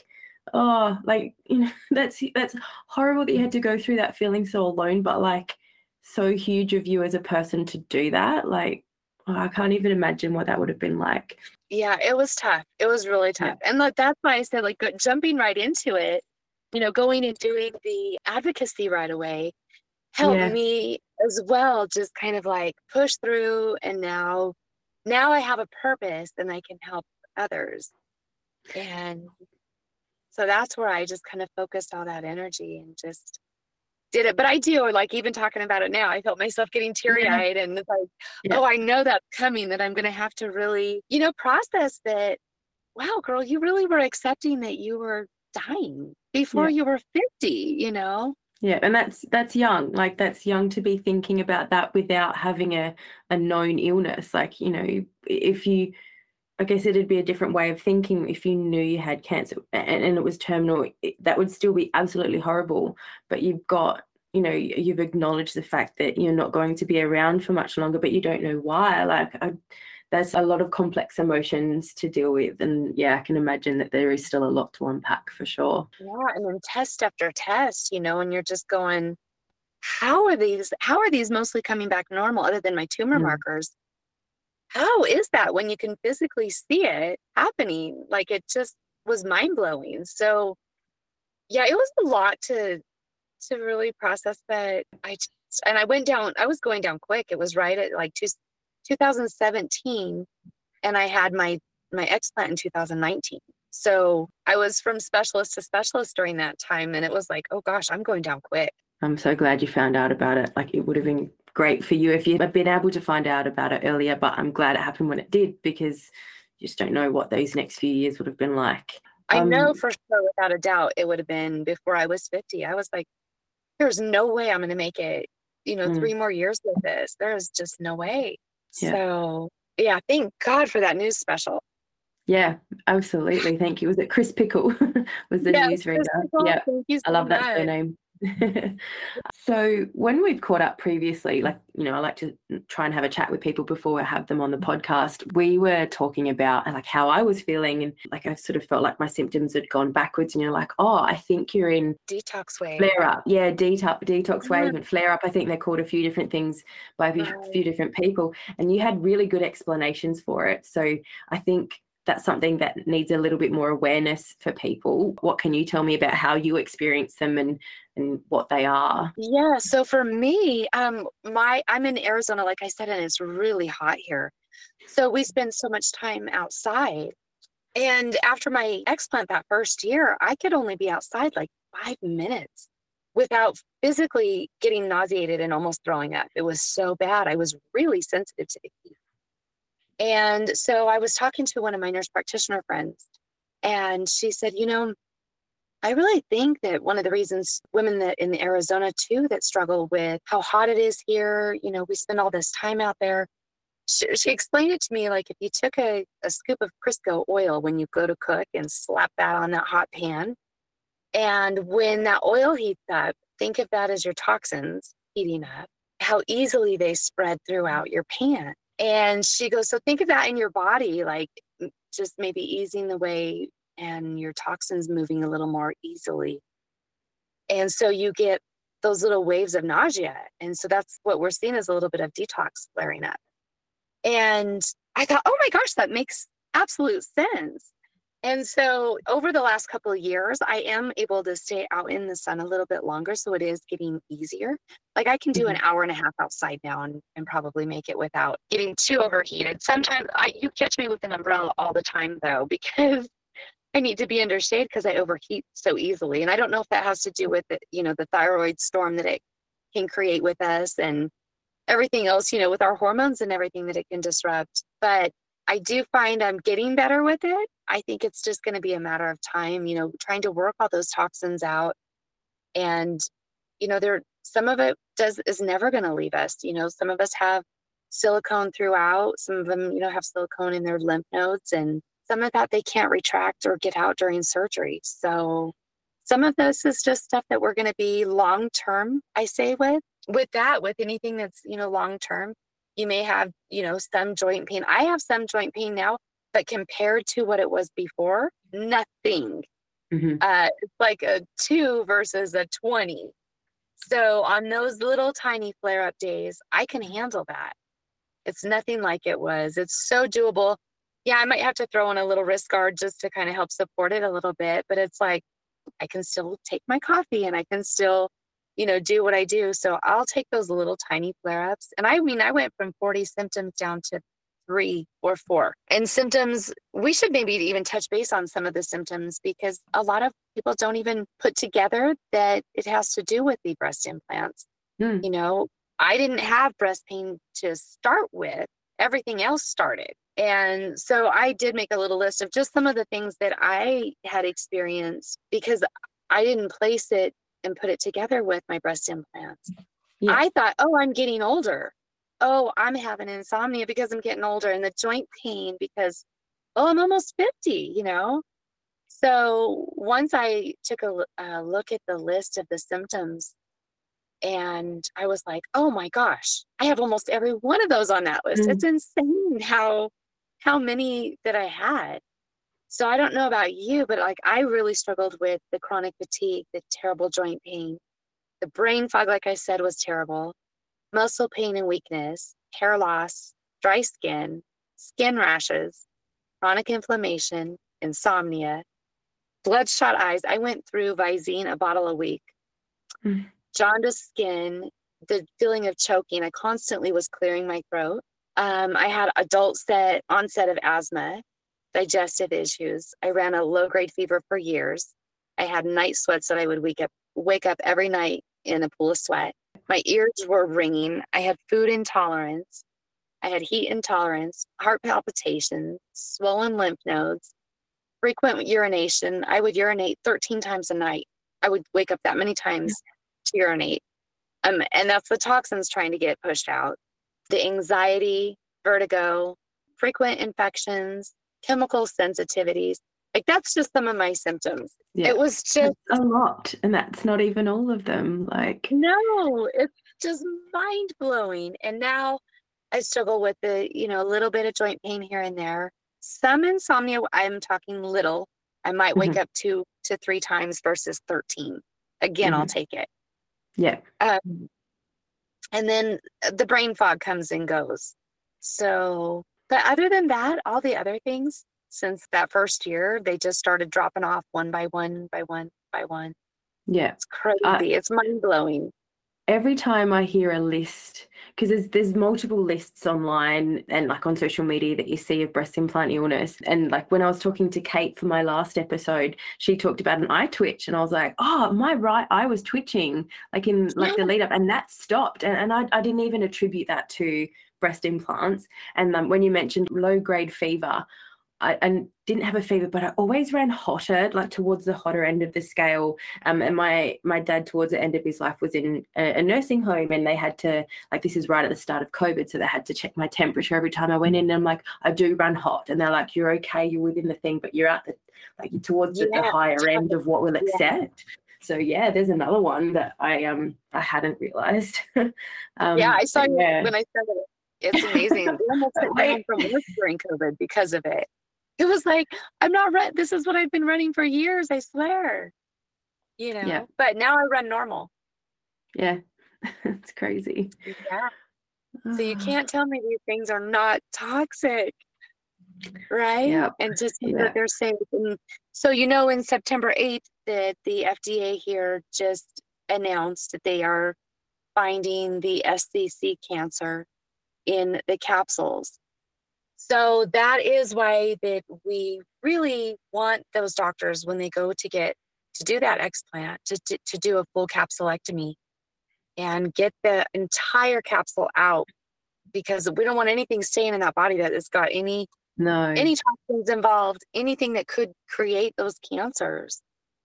that's horrible that you had to go through that feeling so alone, but like so huge of you as a person to do that. Like, I can't even imagine what that would have been like. Yeah, it was tough. It was really tough. Yeah. And that's why I said, like, jumping right into it, going and doing the advocacy right away helped me as well, just kind of like push through. And now I have a purpose and I can help others. And so that's where I just kind of focused all that energy and just did it. But I do, like, even talking about it now, I felt myself getting teary-eyed and it's like, oh, I know that's coming, that I'm going to have to really, process that. Wow, girl, you really were accepting that you were dying before you were 50, Yeah, and that's young. Like that's young to be thinking about that without having a known illness. Like, if you, I guess it'd be a different way of thinking if you knew you had cancer and it was terminal, that would still be absolutely horrible. But you've got, you've acknowledged the fact that you're not going to be around for much longer, but you don't know why. Like there's a lot of complex emotions to deal with. And I can imagine that there is still a lot to unpack for sure. Yeah, and then test after test, and you're just going, how are these mostly coming back normal other than my tumor markers? How is that when you can physically see it happening? Like, it just was mind-blowing. So yeah, it was a lot to really process, but I was going down quick. It was right at like 2017, and I had my explant in 2019. So I was from specialist to specialist during that time, and it was like, oh gosh, I'm going down quick. I'm so glad you found out about it. Like, it would have been great for you if you had been able to find out about it earlier, but I'm glad it happened when it did, because you just don't know what those next few years would have been like. I know for sure, without a doubt, it would have been before I was 50. I was like, there's no way I'm going to make it, 3 more years with this. There's just no way. Yeah. So yeah, thank God for that news special. Yeah, absolutely. Thank you. Was it Chris Pickle? Was the newsreader? Yeah, thank you so I love much. that surname. So when we've caught up previously, like, I like to try and have a chat with people before I have them on the podcast. We were talking about like how I was feeling, and like I sort of felt like my symptoms had gone backwards, and you're like, oh, I think you're in Detox wave. flare up. Yeah, detox wave and flare up. I think they're called a few different things by a few different people. And you had really good explanations for it. So I think that's something that needs a little bit more awareness for people. What can you tell me about how you experience them and what they are? Yeah, so for me, I'm in Arizona, like I said, and it's really hot here. So we spend so much time outside. And after my explant that first year, I could only be outside like 5 minutes without physically getting nauseated and almost throwing up. It was so bad. I was really sensitive to the heat. And so I was talking to one of my nurse practitioner friends, and she said, I really think that one of the reasons women that in Arizona too that struggle with how hot it is here, we spend all this time out there. She explained it to me like if you took a scoop of Crisco oil when you go to cook and slap that on that hot pan, and when that oil heats up, think of that as your toxins heating up, how easily they spread throughout your pan. And she goes, so think of that in your body, like just maybe easing the way and your toxins moving a little more easily. And so you get those little waves of nausea. And so that's what we're seeing is a little bit of detox flaring up. And I thought, oh my gosh, that makes absolute sense. And so over the last couple of years, I am able to stay out in the sun a little bit longer. So it is getting easier. Like I can do an hour and a half outside now and probably make it without getting too overheated. Sometimes you catch me with an umbrella all the time though, because I need to be under shade because I overheat so easily. And I don't know if that has to do with the thyroid storm that it can create with us and everything else, with our hormones and everything that it can disrupt. But I do find I'm getting better with it. I think it's just going to be a matter of time, trying to work all those toxins out. And, some of it is never going to leave us. Some of us have silicone throughout. Some of them, have silicone in their lymph nodes, and some of that they can't retract or get out during surgery. So some of this is just stuff that we're going to be long-term, I say with anything that's, long-term, you may have, some joint pain. I have some joint pain now, but compared to what it was before, nothing. It's like a 2 versus a 20. So on those little tiny flare-up days, I can handle that. It's nothing like it was. It's so doable. Yeah, I might have to throw in a little wrist guard just to kind of help support it a little bit, but it's like I can still take my coffee and I can still, do what I do. So I'll take those little tiny flare-ups. And I went from 40 symptoms down to 3 or 4. And symptoms, we should maybe even touch base on some of the symptoms because a lot of people don't even put together that it has to do with the breast implants. I didn't have breast pain to start with. Everything else started. And so I did make a little list of just some of the things that I had experienced because I didn't place it and put it together with my breast implants. Yeah. I thought, oh, I'm getting older. Oh, I'm having insomnia because I'm getting older, and the joint pain because, I'm almost 50, So once I took a look at the list of the symptoms, and I was like, oh my gosh, I have almost every one of those on that list. It's insane how many that I had. So I don't know about you, but like I really struggled with the chronic fatigue, the terrible joint pain, the brain fog, like I said, was terrible, muscle pain and weakness, hair loss, dry skin rashes, chronic inflammation, insomnia, bloodshot eyes. I went through Visine, a bottle a week, jaundice skin, the feeling of choking. I constantly was clearing my throat. I had onset of asthma, digestive issues. I ran a low-grade fever for years. I had night sweats that I would wake up every night in a pool of sweat. My ears were ringing. I had food intolerance. I had heat intolerance, heart palpitations, swollen lymph nodes, frequent urination. I would urinate 13 times a night. I would wake up that many times to urinate. And that's the toxins trying to get pushed out. The anxiety, vertigo, frequent infections, chemical sensitivities. Like that's just some of my symptoms. Yeah. It was just That's a lot, and that's not even all of them. Like, no, it's just mind blowing. And now I struggle with the, a little bit of joint pain here and there. Some insomnia, I'm talking little. I might wake mhm, up 2 to 3 times versus 13. Again, I'll mhm. take it. Yeah. Um, and then the brain fog comes and goes. So, but other than that, all the other things since that first year, they just started dropping off one by one, by one, by one. Yeah. It's crazy. It's mind blowing. Every time I hear a list, because there's multiple lists online and like on social media that you see of breast implant illness. And like when I was talking to Kate for my last episode, she talked about an eye twitch, and I was like, oh, my right eye was twitching, like in like the lead up, and that stopped. And I didn't even attribute that to breast implants. And when you mentioned low grade fever, I didn't have a fever, but I always ran hotter, like towards the hotter end of the scale. And my dad, towards the end of his life, was in a nursing home, and they had to, like, this is right at the start of COVID, so they had to check my temperature every time I went in. And I'm like, I do run hot, and they're like, you're okay, you're within the thing, but you're at the like you're towards the Yeah, higher end of what we'll yeah, accept. So yeah, there's another one that I hadn't realized. yeah. I saw But you yeah. when I said it. It's amazing. We almost sent you home Wait. from work during COVID because of it. It was like, I'm not run. This is what I've been running for years, I swear. Yeah, But now I run normal. yeah. It's crazy. Yeah. So you can't tell me these things are not toxic, right? Yeah, And just know that yeah. they're safe. And so, in September 8th, that the FDA here just announced that they are finding the SCC cancer in the capsules. So that is why that we really want those doctors when they go to do that explant to do a full capsulectomy and get the entire capsule out, because we don't want anything staying in that body that has got No. any toxins involved, anything that could create those cancers.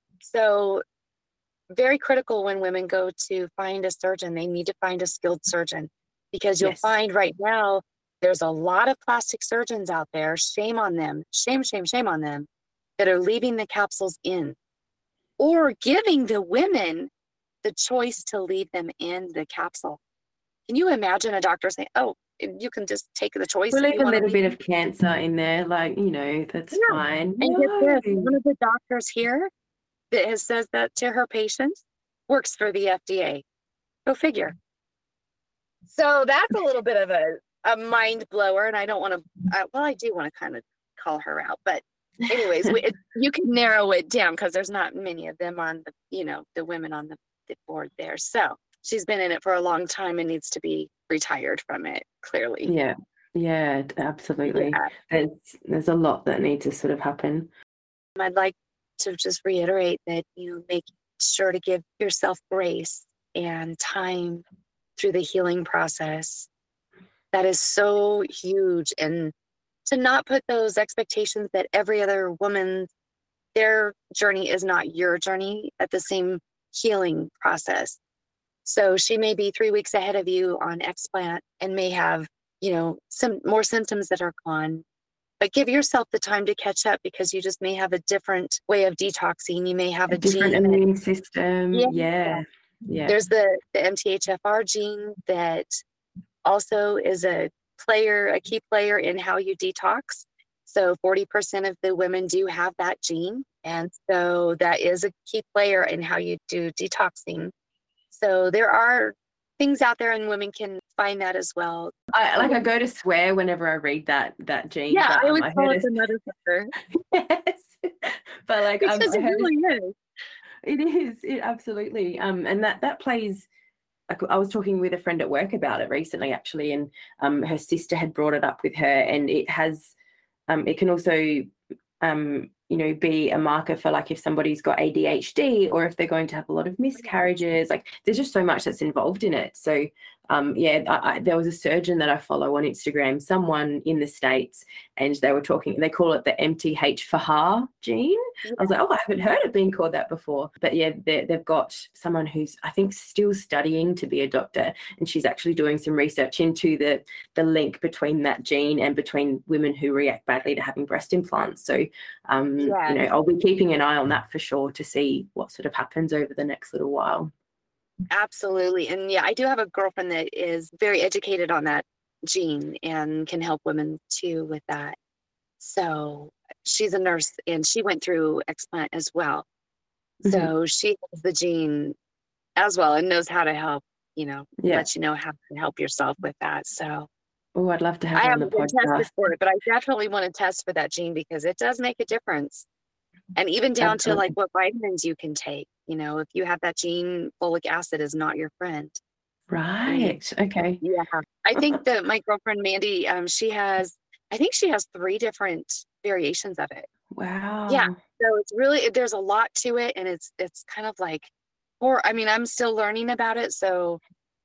So very critical when women go to find a surgeon, they need to find a skilled surgeon, because you'll Yes. find right now there's a lot of plastic surgeons out there. Shame on them. Shame, shame, shame on them that are leaving the capsules in or giving the women the choice to leave them in the capsule. Can you imagine a doctor saying, oh, you can just take the choice We'll if leave you a want to little leave? bit of cancer in there, like, that's Yeah. fine. And get No. this, one of the doctors here that has says that to her patients works for the FDA. Go figure. So that's a little bit of a mind blower, and I don't want to. Well, I do want to kind of call her out, but anyways, you can narrow it down because there's not many of them on the women on the board there. So she's been in it for a long time and needs to be retired from it. Clearly, Yeah. Yeah, absolutely. yeah. There's a lot that needs to sort of happen. I'd like to just reiterate that make sure to give yourself grace and time through the healing process. That is so huge. And to not put those expectations that every other woman, their journey is not your journey at the same healing process. So she may be 3 weeks ahead of you on explant and may have, some more symptoms that are gone. But give yourself the time to catch up, because you just may have a different way of detoxing. You may have A a different gene that, immune system. yeah, Yeah. Yeah. there's the MTHFR gene that also is a key player in how you detox. So 40% of the women do have that gene. And so that is a key player in how you do detoxing. So there are things out there, and women can find that as well. I go to swear whenever I read that gene, Yeah, but I always I call heard it the motherfucker. yes. But like Because I it heard really is. it absolutely. And that plays. I was talking with a friend at work about it recently, actually, and her sister had brought it up with her, and it has, it can also, be a marker for like if somebody's got ADHD or if they're going to have a lot of miscarriages. Like there's just so much that's involved in it. So There was a surgeon that I follow on Instagram, someone in the States, and they were talking, they call it the MTH Fahar gene. Yeah. I was like, oh, I haven't heard it being called that before. But yeah, they've got someone who's, I think, still studying to be a doctor, and she's actually doing some research into the link between that gene and between women who react badly to having breast implants. So, I'll be keeping an eye on that for sure to see what sort of happens over the next little while. Absolutely. And yeah, I do have a girlfriend that is very educated on that gene and can help women too with that. So she's a nurse and she went through explant as well. So she has the gene as well and knows how to help, let you know how to help yourself with that. So I'd love to have I her on the haven't been podcast. tested for it, but I definitely want to test for that gene because it does make a difference. And even down to like what vitamins you can take. If you have that gene, folic acid is not your friend. Right. Okay. Yeah. I think that my girlfriend Mandy, I think she has 3 different variations of it. Wow. Yeah. So it's really, there's a lot to it. And it's kind of like, I'm still learning about it. So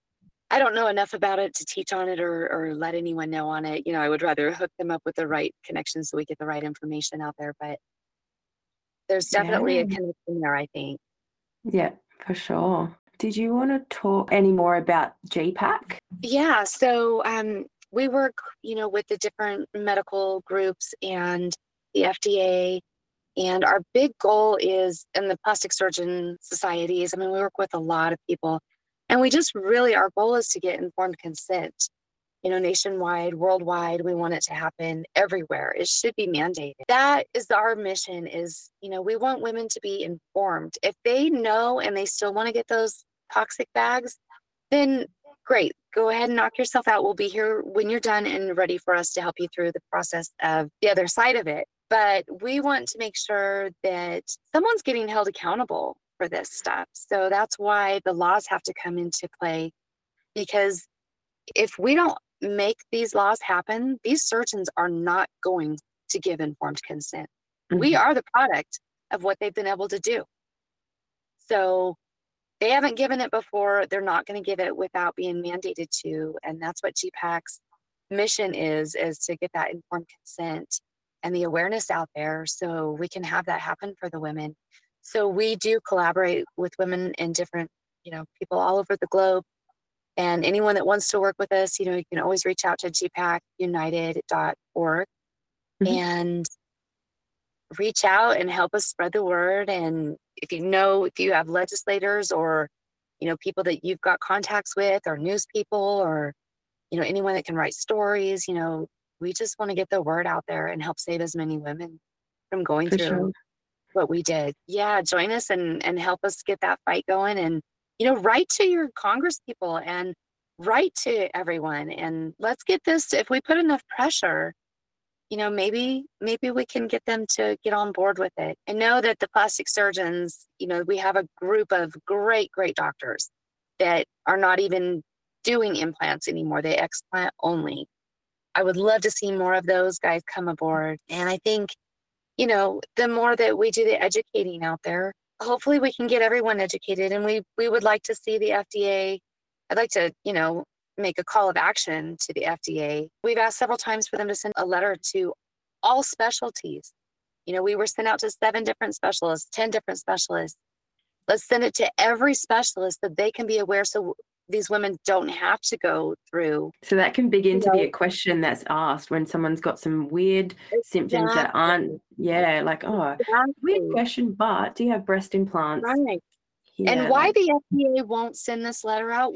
I don't know enough about it to teach on it or let anyone know on it. I would rather hook them up with the right connections so we get the right information out there. But there's definitely a connection there, I think. Yeah, for sure. Did you want to talk any more about GPAC? Yeah, so we work, with the different medical groups and the FDA, and our big goal is in the plastic surgeon societies. We work with a lot of people, and we just really, our goal is to get informed consent. Nationwide, worldwide, we want it to happen everywhere. It should be mandated. That is our mission is, we want women to be informed. If they know and they still want to get those toxic bags, then great. Go ahead and knock yourself out. We'll be here when you're done and ready for us to help you through the process of the other side of it. But we want to make sure that someone's getting held accountable for this stuff. So that's why the laws have to come into play, because if we don't make these laws happen, these surgeons are not going to give informed consent. We are the product of what they've been able to do. So they haven't given it before. They're not going to give it without being mandated to. And that's what GPAC's mission is to get that informed consent and the awareness out there so we can have that happen for the women. So we do collaborate with women and different, people all over the globe. And anyone that wants to work with us, you can always reach out to gpacunited.org and reach out and help us spread the word. And if you have legislators or, people that you've got contacts with or news people or, anyone that can write stories, we just want to get the word out there and help save as many women from going through what we did. Yeah, join us and help us get that fight going and, write to your Congress people and write to everyone. And let's get this, if we put enough pressure, maybe we can get them to get on board with it. And know that the plastic surgeons, we have a group of great, great doctors that are not even doing implants anymore. They explant only. I would love to see more of those guys come aboard. And I think, the more that we do the educating out there, hopefully we can get everyone educated. And we would like to see the FDA. I'd like to, make a call of action to the FDA. We've asked several times for them to send a letter to all specialties. We were sent out to 7 different specialists, 10 different specialists. Let's send it to every specialist so they can be aware so these women don't have to go through. So that can begin to be a question that's asked when someone's got some weird symptoms that aren't, weird question, but do you have breast implants? Right. Yeah, and why the FDA won't send this letter out,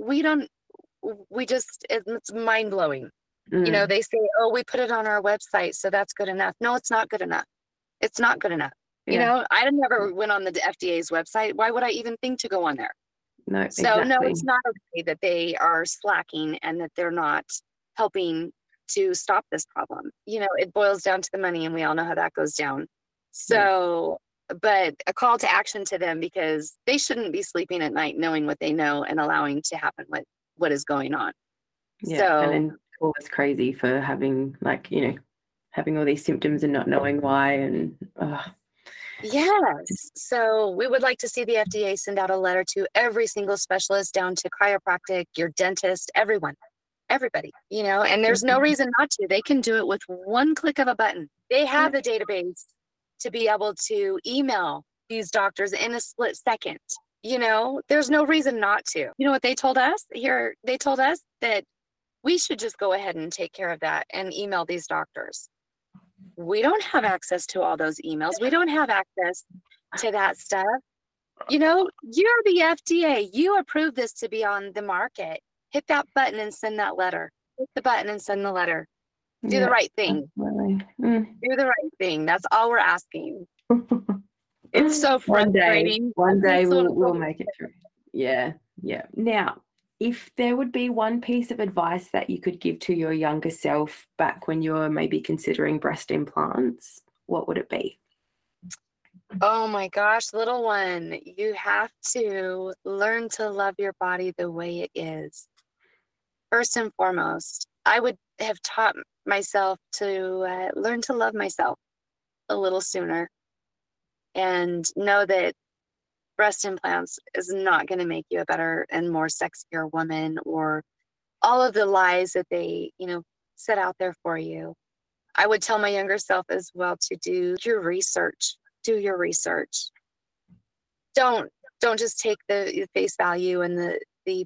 it's mind blowing. They say, oh, we put it on our website, so that's good enough. No, it's not good enough. It's not good enough. Yeah. I never went on the FDA's website. Why would I even think to go on there? No, so no, it's not okay that they are slacking and that they're not helping to stop this problem. It boils down to the money, and we all know how that goes down. So, but a call to action to them, because they shouldn't be sleeping at night knowing what they know and allowing to happen what is going on. Yeah, so, and then all this crazy for having having all these symptoms and not knowing why, and Yes. So we would like to see the FDA send out a letter to every single specialist down to chiropractic, your dentist, everyone, everybody, and there's no reason not to. They can do it with one click of a button. They have the database to be able to email these doctors in a split second. There's no reason not to. You know what they told us here? They told us that we should just go ahead and take care of that and email these doctors. We don't have access to all those emails. We don't have access to that stuff. You're the FDA. You approved this to be on the market. Hit that button and send that letter. Hit the button and send the letter. Do the right thing. Do the right thing. That's all we're asking. It's so frustrating. One day we'll make it through. Yeah. Now, if there would be one piece of advice that you could give to your younger self back when you were maybe considering breast implants, what would it be? Oh my gosh, little one, you have to learn to love your body the way it is. First and foremost, I would have taught myself to learn to love myself a little sooner and know that breast implants is not going to make you a better and more sexier woman, or all of the lies that they, set out there for you. I would tell my younger self as well to do your research. Do your research. Don't just take the face value and the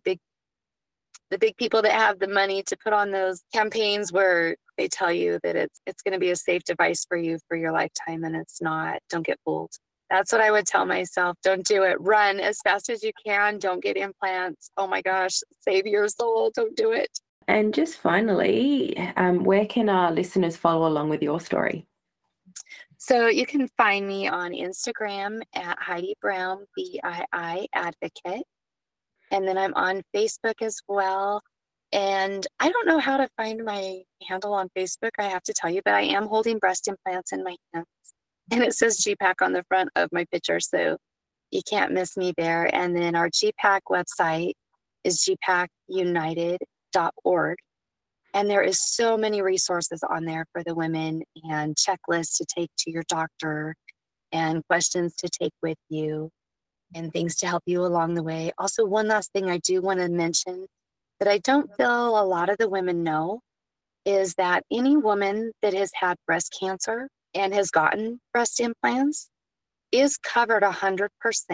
big people that have the money to put on those campaigns where they tell you that it's going to be a safe device for you for your lifetime, and it's not. Don't get fooled. That's what I would tell myself. Don't do it. Run as fast as you can. Don't get implants. Oh my gosh, save your soul. Don't do it. And just finally, where can our listeners follow along with your story? So you can find me on Instagram at Heidi Brown, BII Advocate. And then I'm on Facebook as well. And I don't know how to find my handle on Facebook, I have to tell you, but I am holding breast implants in my hands. And it says GPAC on the front of my picture, so you can't miss me there. And then our GPAC website is gpacunited.org. And there is so many resources on there for the women, and checklists to take to your doctor and questions to take with you and things to help you along the way. Also, one last thing I do want to mention that I don't feel a lot of the women know is that any woman that has had breast cancer and has gotten breast implants is covered 100%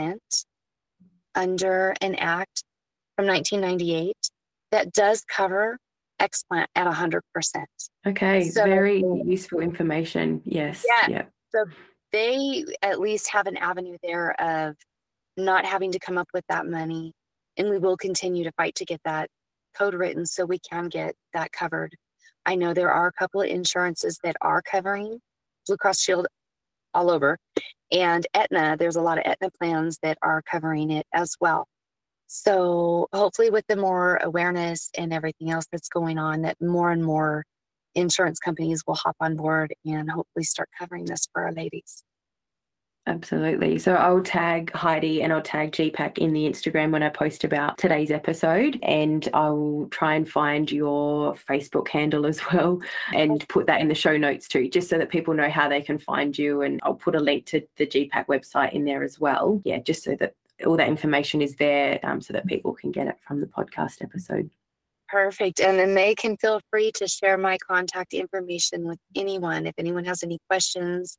under an act from 1998 that does cover explant at 100%. Okay, so, very useful information. Yes. Yeah. So they at least have an avenue there of not having to come up with that money. And we will continue to fight to get that code written so we can get that covered. I know there are a couple of insurances that are covering Blue Cross Shield all over. And Aetna, there's a lot of Aetna plans that are covering it as well. So hopefully with the more awareness and everything else that's going on, that more and more insurance companies will hop on board and hopefully start covering this for our ladies. Absolutely. So I'll tag Heidi and I'll tag GPAC in the Instagram when I post about today's episode, and I'll try and find your Facebook handle as well and put that in the show notes too, just so that people know how they can find you. And I'll put a link to the GPAC website in there as well. Yeah, just so that all that information is there so that people can get it from the podcast episode. Perfect. And then they can feel free to share my contact information with anyone. If anyone has any questions,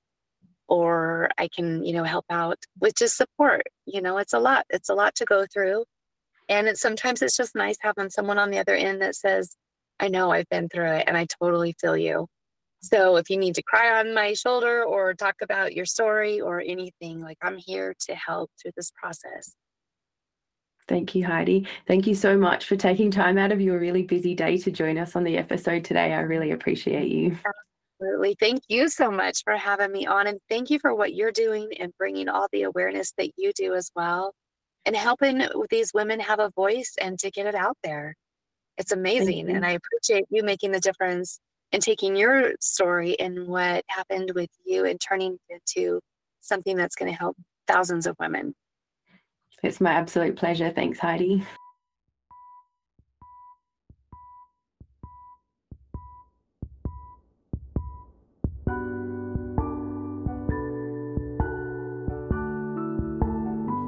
or I can, help out with just support. It's a lot. It's a lot to go through. And sometimes it's just nice having someone on the other end that says, I know I've been through it and I totally feel you. So if you need to cry on my shoulder or talk about your story or anything, I'm here to help through this process. Thank you, Heidi. Thank you so much for taking time out of your really busy day to join us on the episode today. I really appreciate you. Absolutely. Thank you so much for having me on, and thank you for what you're doing and bringing all the awareness that you do as well, and helping these women have a voice and to get it out there. It's amazing. And I appreciate you making the difference and taking your story and what happened with you and turning it into something that's going to help thousands of women. It's my absolute pleasure. Thanks, Heidi.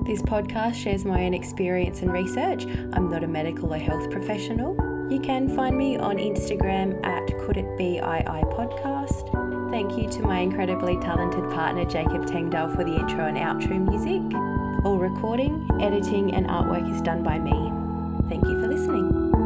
This podcast shares my own experience and research. I'm not a medical or health professional. You can find me on Instagram at CouldItBeII podcast. Thank you to my incredibly talented partner Jacob Tengdal for the intro and outro music. All recording, editing and artwork is done by me. Thank you for listening.